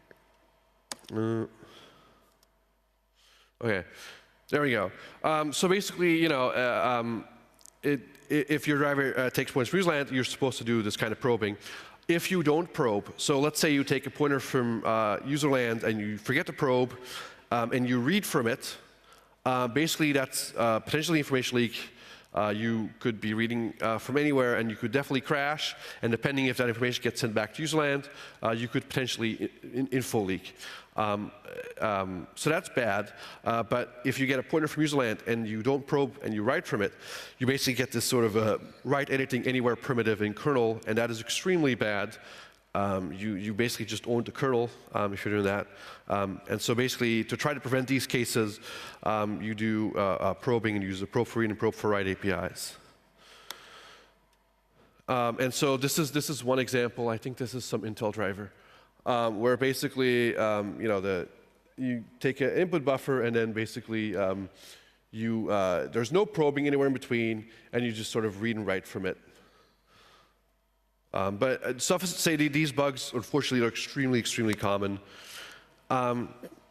okay, there we go. Um, so basically, you know, uh, um, it, if your driver uh, takes pointers from userland, you're supposed to do this kind of probing. If you don't probe, so let's say you take a pointer from uh, userland and you forget to probe, um, and you read from it, Uh, basically, that's uh, potentially information leak. Uh, you could be reading uh, from anywhere, and you could definitely crash. And depending if that information gets sent back to userland, uh, you could potentially in info leak. Um, um, so that's bad. Uh, but if you get a pointer from userland and you don't probe and you write from it, you basically get this sort of a write anything anywhere primitive in kernel, and that is extremely bad. Um, you, you basically just own the kernel um, if you're doing that. Um, and so basically, to try to prevent these cases, um, you do uh, uh, probing and use the probe for read and probe for write A P Is. Um, and so this is, this is one example. I think this is some Intel driver, um, where basically, um, you know, the, you take an input buffer and then basically um, you, uh, there's no probing anywhere in between, and you just sort of read and write from it. Um, but uh, suffice to say, these bugs, unfortunately, are extremely, extremely common. Um,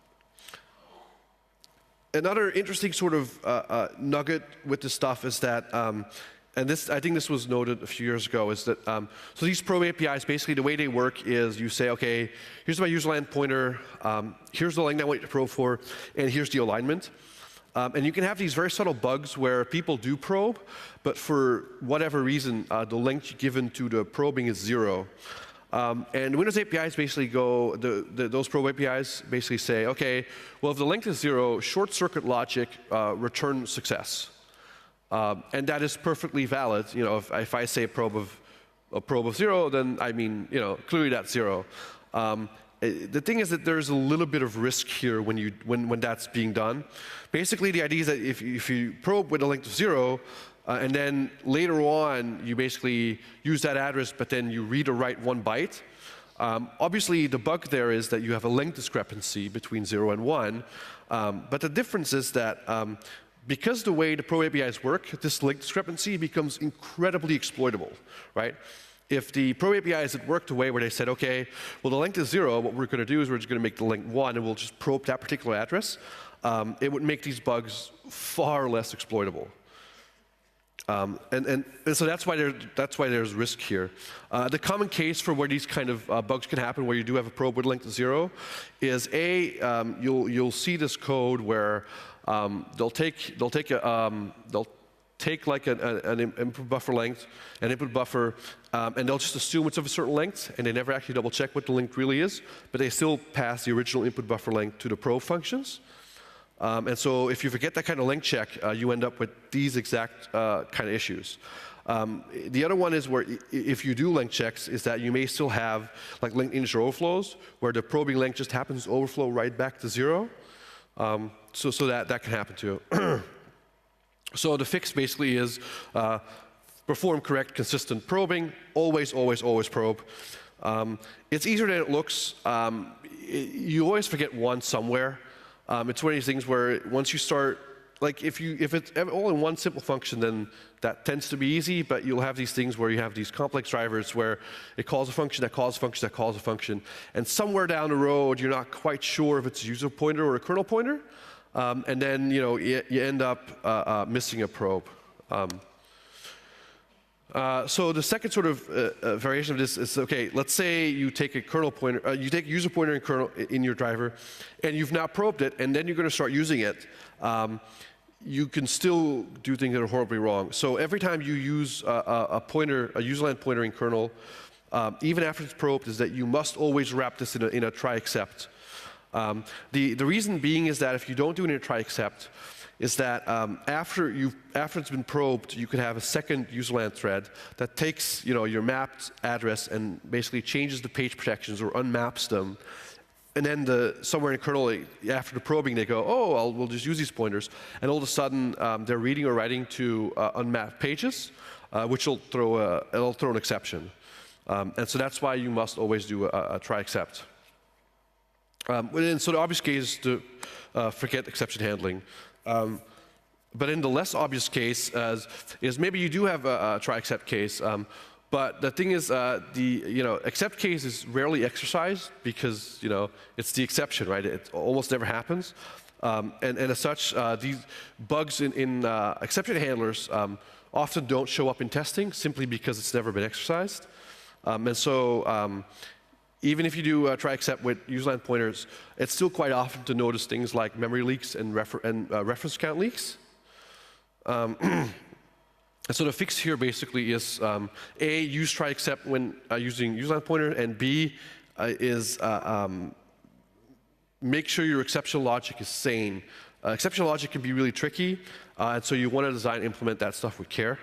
another interesting sort of uh, uh, nugget with this stuff is that, um, and this, I think this was noted a few years ago, is that, um, so these probe A P Is, basically the way they work is you say, okay, here's my userland pointer, um, here's the length I want you to probe for, and here's the alignment. Um, and you can have these very subtle bugs where people do probe, but for whatever reason, uh, the length given to the probing is zero. Um, and Windows A P Is basically go, the, the, those probe A P Is basically say, okay, well, if the length is zero, short circuit logic, uh, return success. Um, and that is perfectly valid. You know, if, if I say probe of, a probe of zero, then I mean, you know, clearly that's zero. Um, The thing is that there's a little bit of risk here when, you, when, when that's being done. Basically, the idea is that if, if you probe with a length of zero, uh, and then later on you basically use that address, but then you read or write one byte, um, obviously the bug there is that you have a length discrepancy between zero and one. Um, but the difference is that um, because the way the probe A P Is work, this length discrepancy becomes incredibly exploitable, right? If the probe A P Is had worked a way where they said, okay, well, the length is zero, what we're going to do is we're just going to make the length one, and we'll just probe that particular address, um, it would make these bugs far less exploitable. Um, and, and, and so that's why, there, that's why there's risk here. Uh, the common case for where these kind of uh, bugs can happen, where you do have a probe with length of zero, is A, um, you'll, you'll see this code where um, they'll take, they'll take a, um, they'll take like an, an input buffer length, an input buffer, um, and they'll just assume it's of a certain length, and they never actually double check what the length really is, but they still pass the original input buffer length to the probe functions. Um, and so if you forget that kind of length check, uh, you end up with these exact uh, kind of issues. Um, the other one is where if you do length checks, is that you may still have like length integer overflows, where the probing length just happens to overflow right back to zero. Um, so, so that, that can happen too. So the fix basically is uh, perform correct, consistent probing, always, always, always probe. Um, it's easier than it looks. Um, it, you always forget one somewhere. Um, it's one of these things where once you start, like if, you, if it's all in one simple function, then that tends to be easy, but you'll have these things where you have these complex drivers where it calls a function, that calls a function, that calls a function, and somewhere down the road, you're not quite sure if it's a user pointer or a kernel pointer. Um, and then, you know, you, you end up uh, uh, missing a probe. Um, Uh, so the second sort of uh, uh, variation of this is, okay, let's say you take a kernel pointer, uh, you take a user pointer and kernel in your driver, and you've now probed it, and then you're going to start using it. Um, you can still do things that are horribly wrong. So every time you use a, a, a pointer, a userland pointer in kernel, um, even after it's probed, is that you must always wrap this in a, in a try except. Um, the, the reason being is that if you don't do it in a try except, is that um, after, you've, after it's been probed, you could have a second userland thread that takes, you know, your mapped address and basically changes the page protections or unmaps them. And then the, somewhere in kernel, after the probing, they go, oh, I'll, we'll just use these pointers. And all of a sudden, um, they're reading or writing to uh, unmapped pages, uh, which will throw, a, it'll throw an exception. Um, and so that's why you must always do a, a try except. Um, and so the obvious case is to uh, forget exception handling. Um, but in the less obvious case uh, is maybe you do have a, a try except case, um, but the thing is uh, the you know except case is rarely exercised because you know it's the exception, right? It almost never happens, um, and, and as such, uh, these bugs in, in uh, exception handlers um, often don't show up in testing simply because it's never been exercised, um, and so. Um, Even if you do uh, try except with userland pointers, it's still quite often to notice things like memory leaks and, refer and uh, reference count leaks. Um, and so the fix here basically is um, A, use try except when uh, using userland pointer, and B uh, is uh, um, make sure your exception logic is sane. Uh, exception logic can be really tricky, uh, and so you want to design and implement that stuff with care.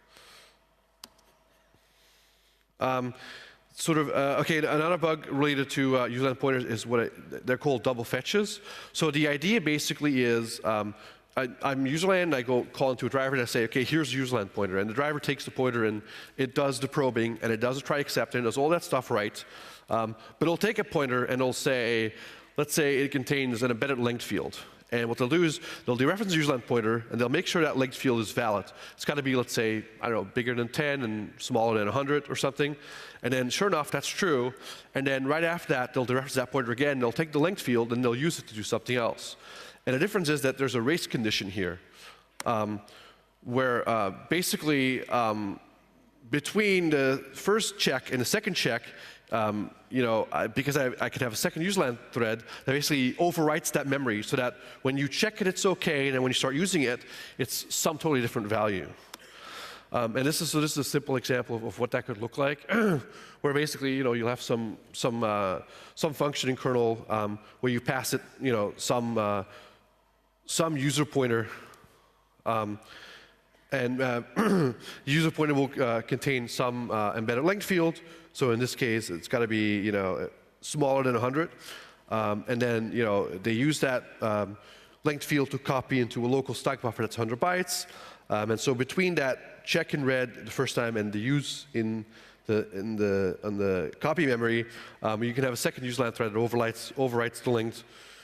Um, Sort of, uh, okay, another bug related to uh, userland pointers is what it, they're called double fetches. So the idea basically is, um, I, I'm userland, I go call into a driver and I say, okay, here's the userland pointer. And the driver takes the pointer and it does the probing and it does a try except and it does all that stuff right. Um, but it'll take a pointer and it'll say, let's say it contains an embedded length field. And what they'll do is they'll dereference the userland pointer and they'll make sure that length field is valid. It's got to be, let's say, I don't know, bigger than ten and smaller than one hundred or something. And then sure enough, that's true. And then right after that, they'll dereference that pointer again. They'll take the length field and they'll use it to do something else. And the difference is that there's a race condition here um, where uh, basically um, between the first check and the second check, Um, you know, I, because I, I could have a second userland thread that basically overwrites that memory so that when you check it, it's okay, and then when you start using it, it's some totally different value. Um, and this is so this is a simple example of, of what that could look like, where basically, you know, you'll have some some uh, some function in kernel um, where you pass it, you know, some uh, some user pointer. Um, And uh, the user pointer will uh, contain some uh, embedded length field. So in this case, it's got to be, you know, smaller than one hundred. Um, and then, you know, they use that um, length field to copy into a local stack buffer that's one hundred bytes. Um, and so between that check in red the first time and the use in the in the on the copy memory, um, you can have a second userland thread that overwrites overwrites the length.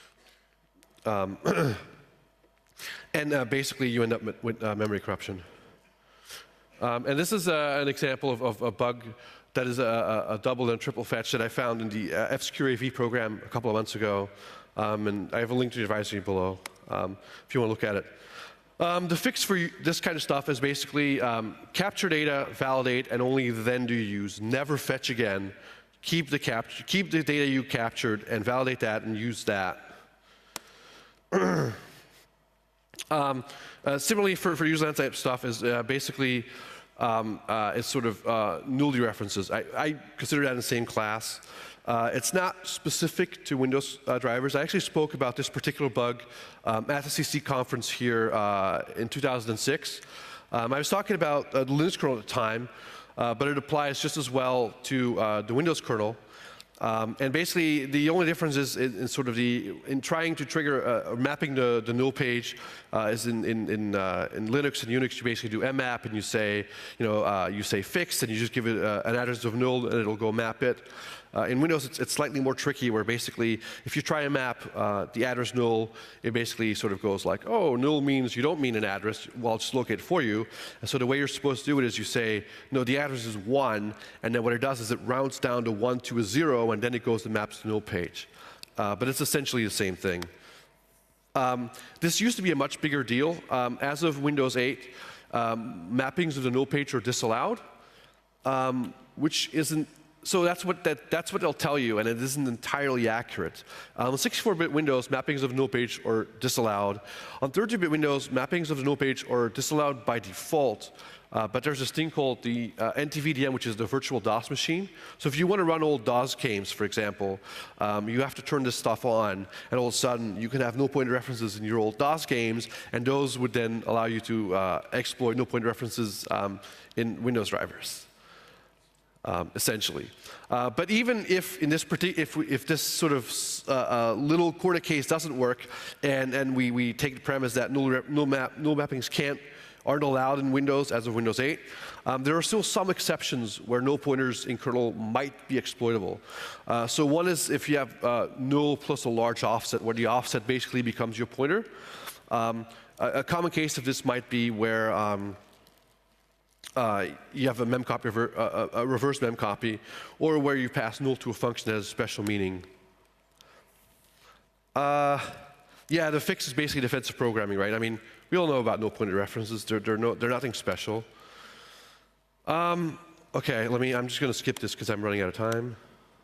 Um, And uh, basically, you end up with, with uh, memory corruption. Um, and this is uh, an example of, of a bug that is a, a double and triple fetch that I found in the uh, F secure A V program a couple of months ago. Um, and I have a link to the advisory below um, if you want to look at it. Um, the fix for this kind of stuff is basically um, capture data, validate, and only then do you use. Never fetch again. Keep the, cap keep the data you captured and validate that and use that. Um, uh, similarly, for, for userland type stuff is uh, basically um, uh, it's sort of uh, null dereferences. I, I consider that in the same class. Uh, it's not specific to Windows uh, drivers. I actually spoke about this particular bug um, at the C C conference here uh, in two thousand six. Um, I was talking about uh, the Linux kernel at the time, uh, but it applies just as well to uh, the Windows kernel. Um, and basically, the only difference is in, in sort of the in trying to trigger uh, or mapping the, the null page uh, is in in in, uh, in Linux and Unix. You basically do mmap and you say you know uh, you say fixed and you just give it uh, an address of null and it'll go map it. Uh, in Windows, it's, it's slightly more tricky, where basically, if you try and map uh, the address null, it basically sort of goes like, oh, null means you don't mean an address, well, I'll just locate it for you. And so the way you're supposed to do it is you say, no, the address is one, and then what it does is it rounds down to one to a zero, and then it goes and maps the null page. Uh, but it's essentially the same thing. Um, this used to be a much bigger deal. Um, as of Windows eight, um, mappings of the null page are disallowed. um, which isn't, so that's what, that, that's what they'll tell you, and it isn't entirely accurate. On sixty-four bit Windows, mappings of the null page are disallowed. On thirty bit Windows, mappings of the null page are disallowed by default, uh, but there's this thing called the uh, N T V D M, which is the virtual DOS machine. So if you want to run old DOS games, for example, um, you have to turn this stuff on, and all of a sudden you can have null pointer references in your old DOS games, and those would then allow you to uh, exploit null pointer references um, in Windows drivers. Um, essentially. Uh, but even if in this if, we, if this sort of uh, uh, little corner case doesn't work, and, and we, we take the premise that null, null, map, null mappings can't, aren't allowed in Windows as of Windows eight, um, there are still some exceptions where null pointers in kernel might be exploitable. Uh, so one is if you have uh, null plus a large offset, where the offset basically becomes your pointer. Um, a, a common case of this might be where um, Uh, you have a memcopy, uh, a reverse memcopy, or where you pass null to a function that has a special meaning. Uh, yeah, the fix is basically defensive programming, right? I mean, we all know about null pointer references. They're, they're, no, they're nothing special. Um, okay, let me. I'm just going to skip this because I'm running out of time.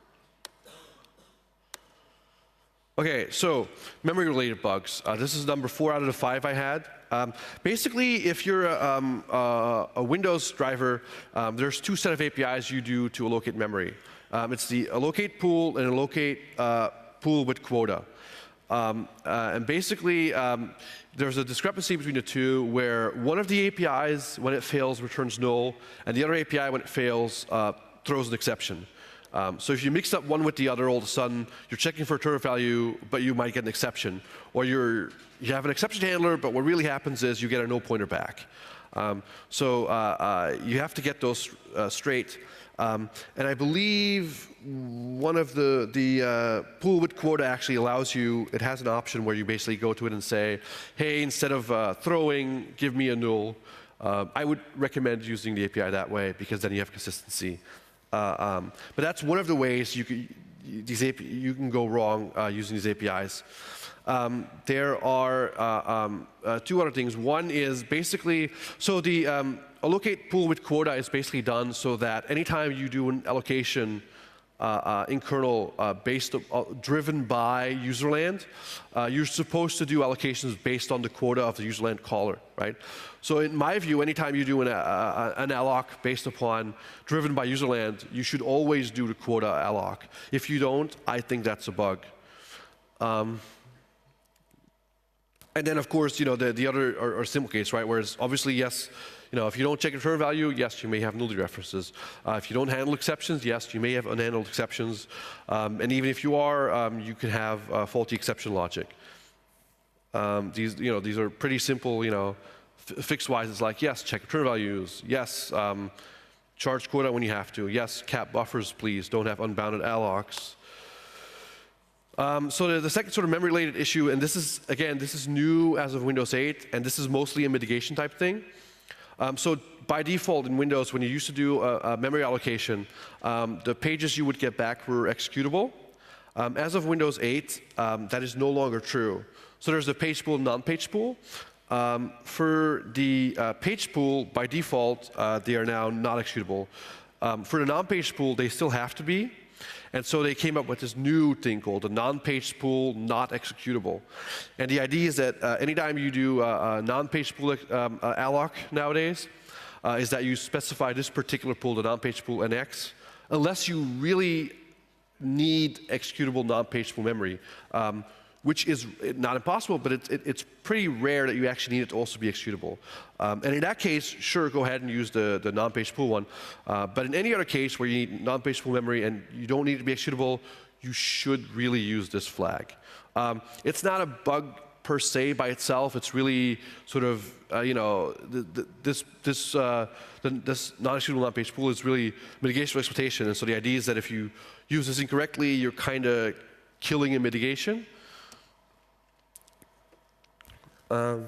Okay, so memory-related bugs. Uh, this is number four out of the five I had. Um, basically, if you're a, um, uh, a Windows driver, um, there's two set of A P Is you do to allocate memory. Um, it's the allocate pool and allocate uh, pool with quota. Um, uh, and basically, um, there's a discrepancy between the two where one of the A P Is, when it fails, returns null, and the other A P I, when it fails, uh, throws an exception. Um, so if you mix up one with the other, all of a sudden you're checking for a return value, but you might get an exception. Or you're, you have an exception handler, but what really happens is you get a null pointer back. Um, so uh, uh, you have to get those uh, straight. Um, and I believe one of the, the uh, pool with quota actually allows you, it has an option where you basically go to it and say, hey, instead of uh, throwing, give me a null. Uh, I would recommend using the A P I that way because then you have consistency. Uh, um, but that's one of the ways you can, these A P, you can go wrong uh, using these A P Is. Um, there are uh, um, uh, two other things. One is basically, so the um, allocate pool with quota is basically done so that anytime you do an allocation uh, uh, in kernel uh, based uh, driven by userland, uh, you're supposed to do allocations based on the quota of the userland caller, right? So in my view, anytime you do an, uh, an alloc based upon driven by userland, you should always do the quota alloc. If you don't, I think that's a bug. Um, and then of course, you know, the, the other are, are simple case, right? Whereas obviously, yes, you know, if you don't check return value, yes, you may have null dereferences. Uh, if you don't handle exceptions, yes, you may have unhandled exceptions. Um, and even if you are, um, you can have uh, faulty exception logic. Um, these, you know, these are pretty simple, you know, fix-wise. It's like, yes, check return values. Yes, um, charge quota when you have to. Yes, cap buffers, please. Don't have unbounded allocs. Um, so the, the second sort of memory-related issue, and this is, again, this is new as of Windows eight, and this is mostly a mitigation type thing. Um, so by default in Windows, when you used to do a, a memory allocation, um, the pages you would get back were executable. Um, as of Windows eight, um, that is no longer true. So there's a page pool and non-page pool. Um, for the uh, page pool, by default, uh, they are now not executable. Um, for the non-page pool, they still have to be. And so they came up with this new thing called the non-page pool not executable. And the idea is that uh, anytime you do a, a non-page pool um, uh, alloc nowadays, uh, is that you specify this particular pool, the non-page pool N X, unless you really need executable non-page pool memory, um, which is not impossible, but it, it, it's pretty rare that you actually need it to also be executable. Um, and in that case, sure, go ahead and use the, the non-page pool one. Uh, but in any other case where you need non-page pool memory and you don't need it to be executable, you should really use this flag. Um, it's not a bug per se by itself. It's really sort of, uh, you know, the, the, this, this, uh, the, this non-executable non-page pool is really mitigation for exploitation. And so the idea is that if you use this incorrectly, you're kind of killing a mitigation. Um,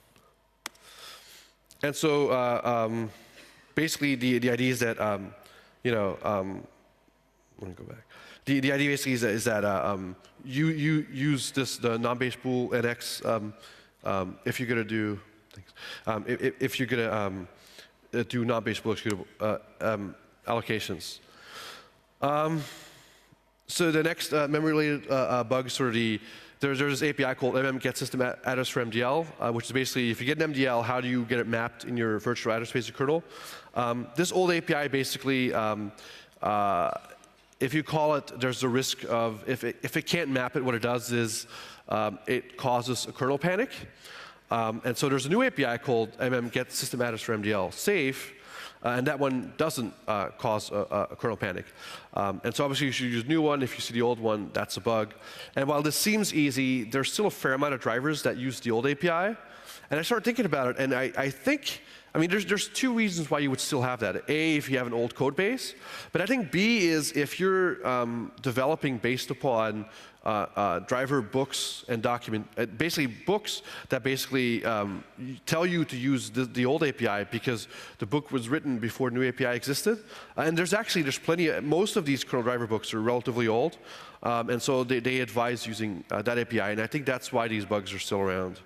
and so uh, um, basically the, the idea is that, um, you know, um, let me go back. The, the idea basically is that, is that uh, um, you, you use this, the non-page pool N X um, um, if you're going to do, thanks, um, if, if you're going to um, do non-page pool executable, uh, um, allocations. Um, so the next uh, memory-related uh, uh, bug, sort of the there's, there's this A P I called mm get system address for M D L, uh, which is basically if you get an M D L, how do you get it mapped in your virtual address space or kernel? Um, this old A P I basically, um, uh, if you call it, there's the risk of if it, if it can't map it, what it does is um, it causes a kernel panic. Um, and so there's a new A P I called mm get system address for M D L safe. Uh, and that one doesn't uh, cause a, a kernel panic. Um, and so obviously you should use a new one. If you see the old one, that's a bug. And while this seems easy, there's still a fair amount of drivers that use the old A P I. And I started thinking about it, and I, I think, I mean, there's, there's two reasons why you would still have that. A, if you have an old code base. But I think B is if you're um, developing based upon Uh, uh, driver books and document, uh, basically books that basically um, tell you to use the, the old A P I because the book was written before new A P I existed. Uh, and there's actually, there's plenty, of, most of these kernel driver books are relatively old. Um, and so they, they advise using uh, that A P I. And I think that's why these bugs are still around.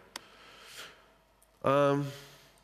Um,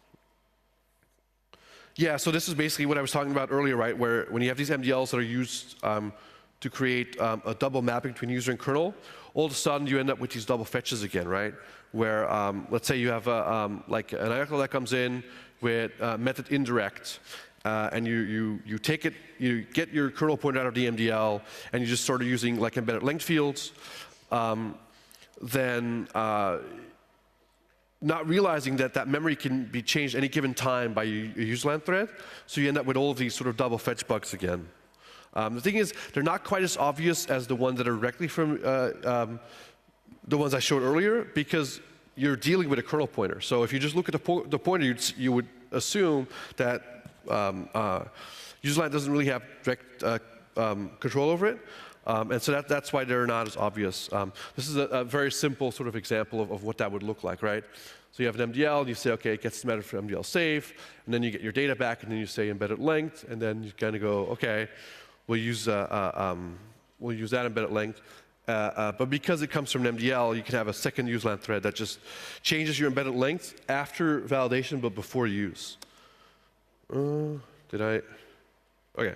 yeah, so this is basically what I was talking about earlier, right? Where when you have these M D Ls that are used um, to create um, a double mapping between user and kernel, all of a sudden you end up with these double fetches again, right? Where, um, let's say you have a, um, like an article that comes in with uh, method indirect, uh, and you, you, you take it, you get your kernel pointer out of the M D L, and you just start using like embedded length fields, um, then uh, not realizing that that memory can be changed any given time by a userland thread, so you end up with all of these sort of double fetch bugs again. Um, the thing is, they're not quite as obvious as the ones that are directly from uh, um, the ones I showed earlier, because you're dealing with a kernel pointer. So if you just look at the, po the pointer, you'd, you would assume that um, uh, userland doesn't really have direct uh, um, control over it. Um, and so that, that's why they're not as obvious. Um, this is a, a very simple sort of example of, of what that would look like, right? So you have an M D L, and you say, okay, it gets mapped for M D L safe, and then you get your data back, and then you say embedded length, and then you kind of go, okay, we'll use, uh, uh, um, we'll use that embedded length. Uh, uh, but because it comes from an M D L, you can have a second userland thread that just changes your embedded length after validation, but before use. Uh, did I? Okay.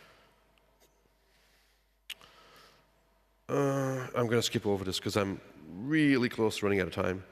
Uh, I'm going to skip over this because I'm really close to running out of time.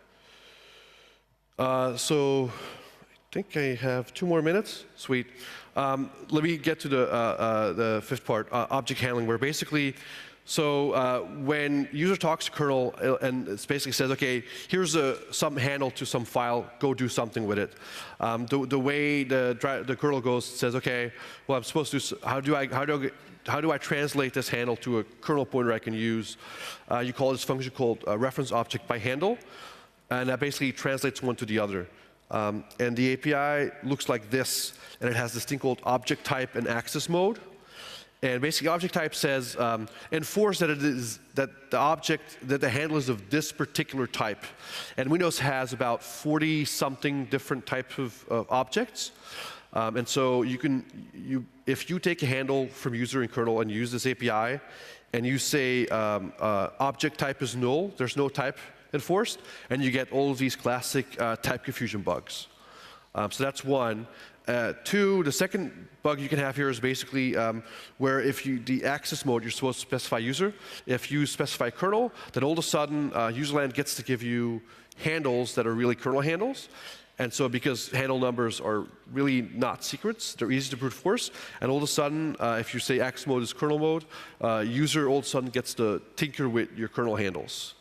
Uh, so I think I have two more minutes. Sweet. Um, let me get to the, uh, uh, the fifth part, uh, object handling, where basically, so uh, when user talks to kernel and it basically says, okay, here's a, some handle to some file, go do something with it. Um, the, the way the, the kernel goes says, okay, well, I'm supposed to, how do I, how do I, how do I translate this handle to a kernel pointer I can use? Uh, you call this function called uh, reference object by handle, and that basically translates one to the other. Um, and the A P I looks like this, and it has this thing called object type and access mode. And basically, object type says um, enforce that it is that the object that the handle is of this particular type. And Windows has about forty something different types of, of objects. Um, and so you can, you, if you take a handle from user and kernel and use this A P I, and you say um, uh, object type is null, there's no type enforced, and you get all of these classic uh, type confusion bugs. Um, so that's one. Uh, two, the second bug you can have here is basically um, where if you, the access mode, you're supposed to specify user. If you specify kernel, then all of a sudden uh, userland gets to give you handles that are really kernel handles. And so because handle numbers are really not secrets, they're easy to brute force. And all of a sudden, uh, if you say access mode is kernel mode, uh, user all of a sudden gets to tinker with your kernel handles.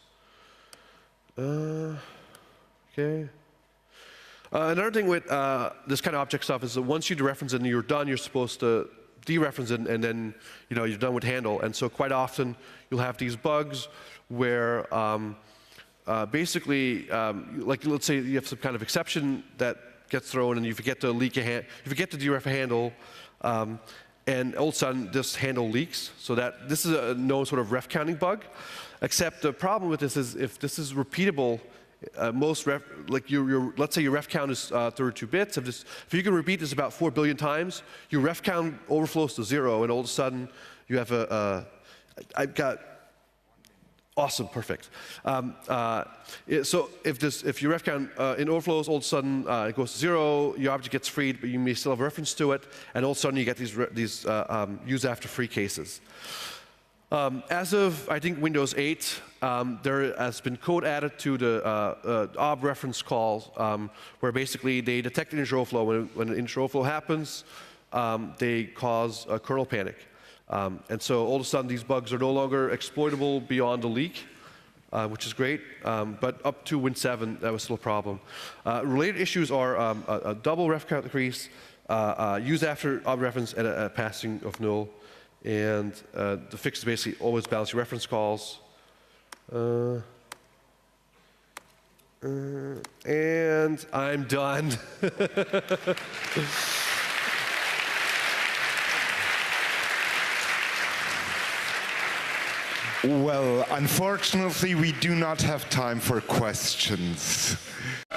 Uh, okay. Uh, another thing with uh, this kind of object stuff is that once you dereference it and you're done, you're supposed to dereference it, and then you know you're done with handle. And so quite often you'll have these bugs where um, uh, basically, um, like let's say you have some kind of exception that gets thrown, and you forget to leak a hand, you forget to deref a handle, um, and all of a sudden this handle leaks. So that this is a known sort of ref counting bug. Except the problem with this is if this is repeatable. Uh, most ref, like your, your, let's say your ref count is uh, thirty-two bits. If, this, if you can repeat this about four billion times, your ref count overflows to zero, and all of a sudden you have a. a I've got Awesome, perfect. Um, uh, it- so if this, if your ref count uh, in overflows, all of a sudden uh, it goes to zero, your object gets freed, but you may still have a reference to it, and all of a sudden you get these re- these uh, um, use after free cases. Um, as of I think Windows eight, um, there has been code added to the uh, uh, ob reference call, um, where basically they detect an integer overflow. When, when an integer overflow happens, um, they cause a kernel panic. Um, and so all of a sudden these bugs are no longer exploitable beyond the leak, uh, which is great, um, but up to Win seven that was still a problem. Uh, related issues are um, a, a double ref count increase, uh, uh, use after ob reference, and a, a passing of null. And uh, the fix is basically always balance your reference calls. Uh, uh, and I'm done. Well, unfortunately, we do not have time for questions.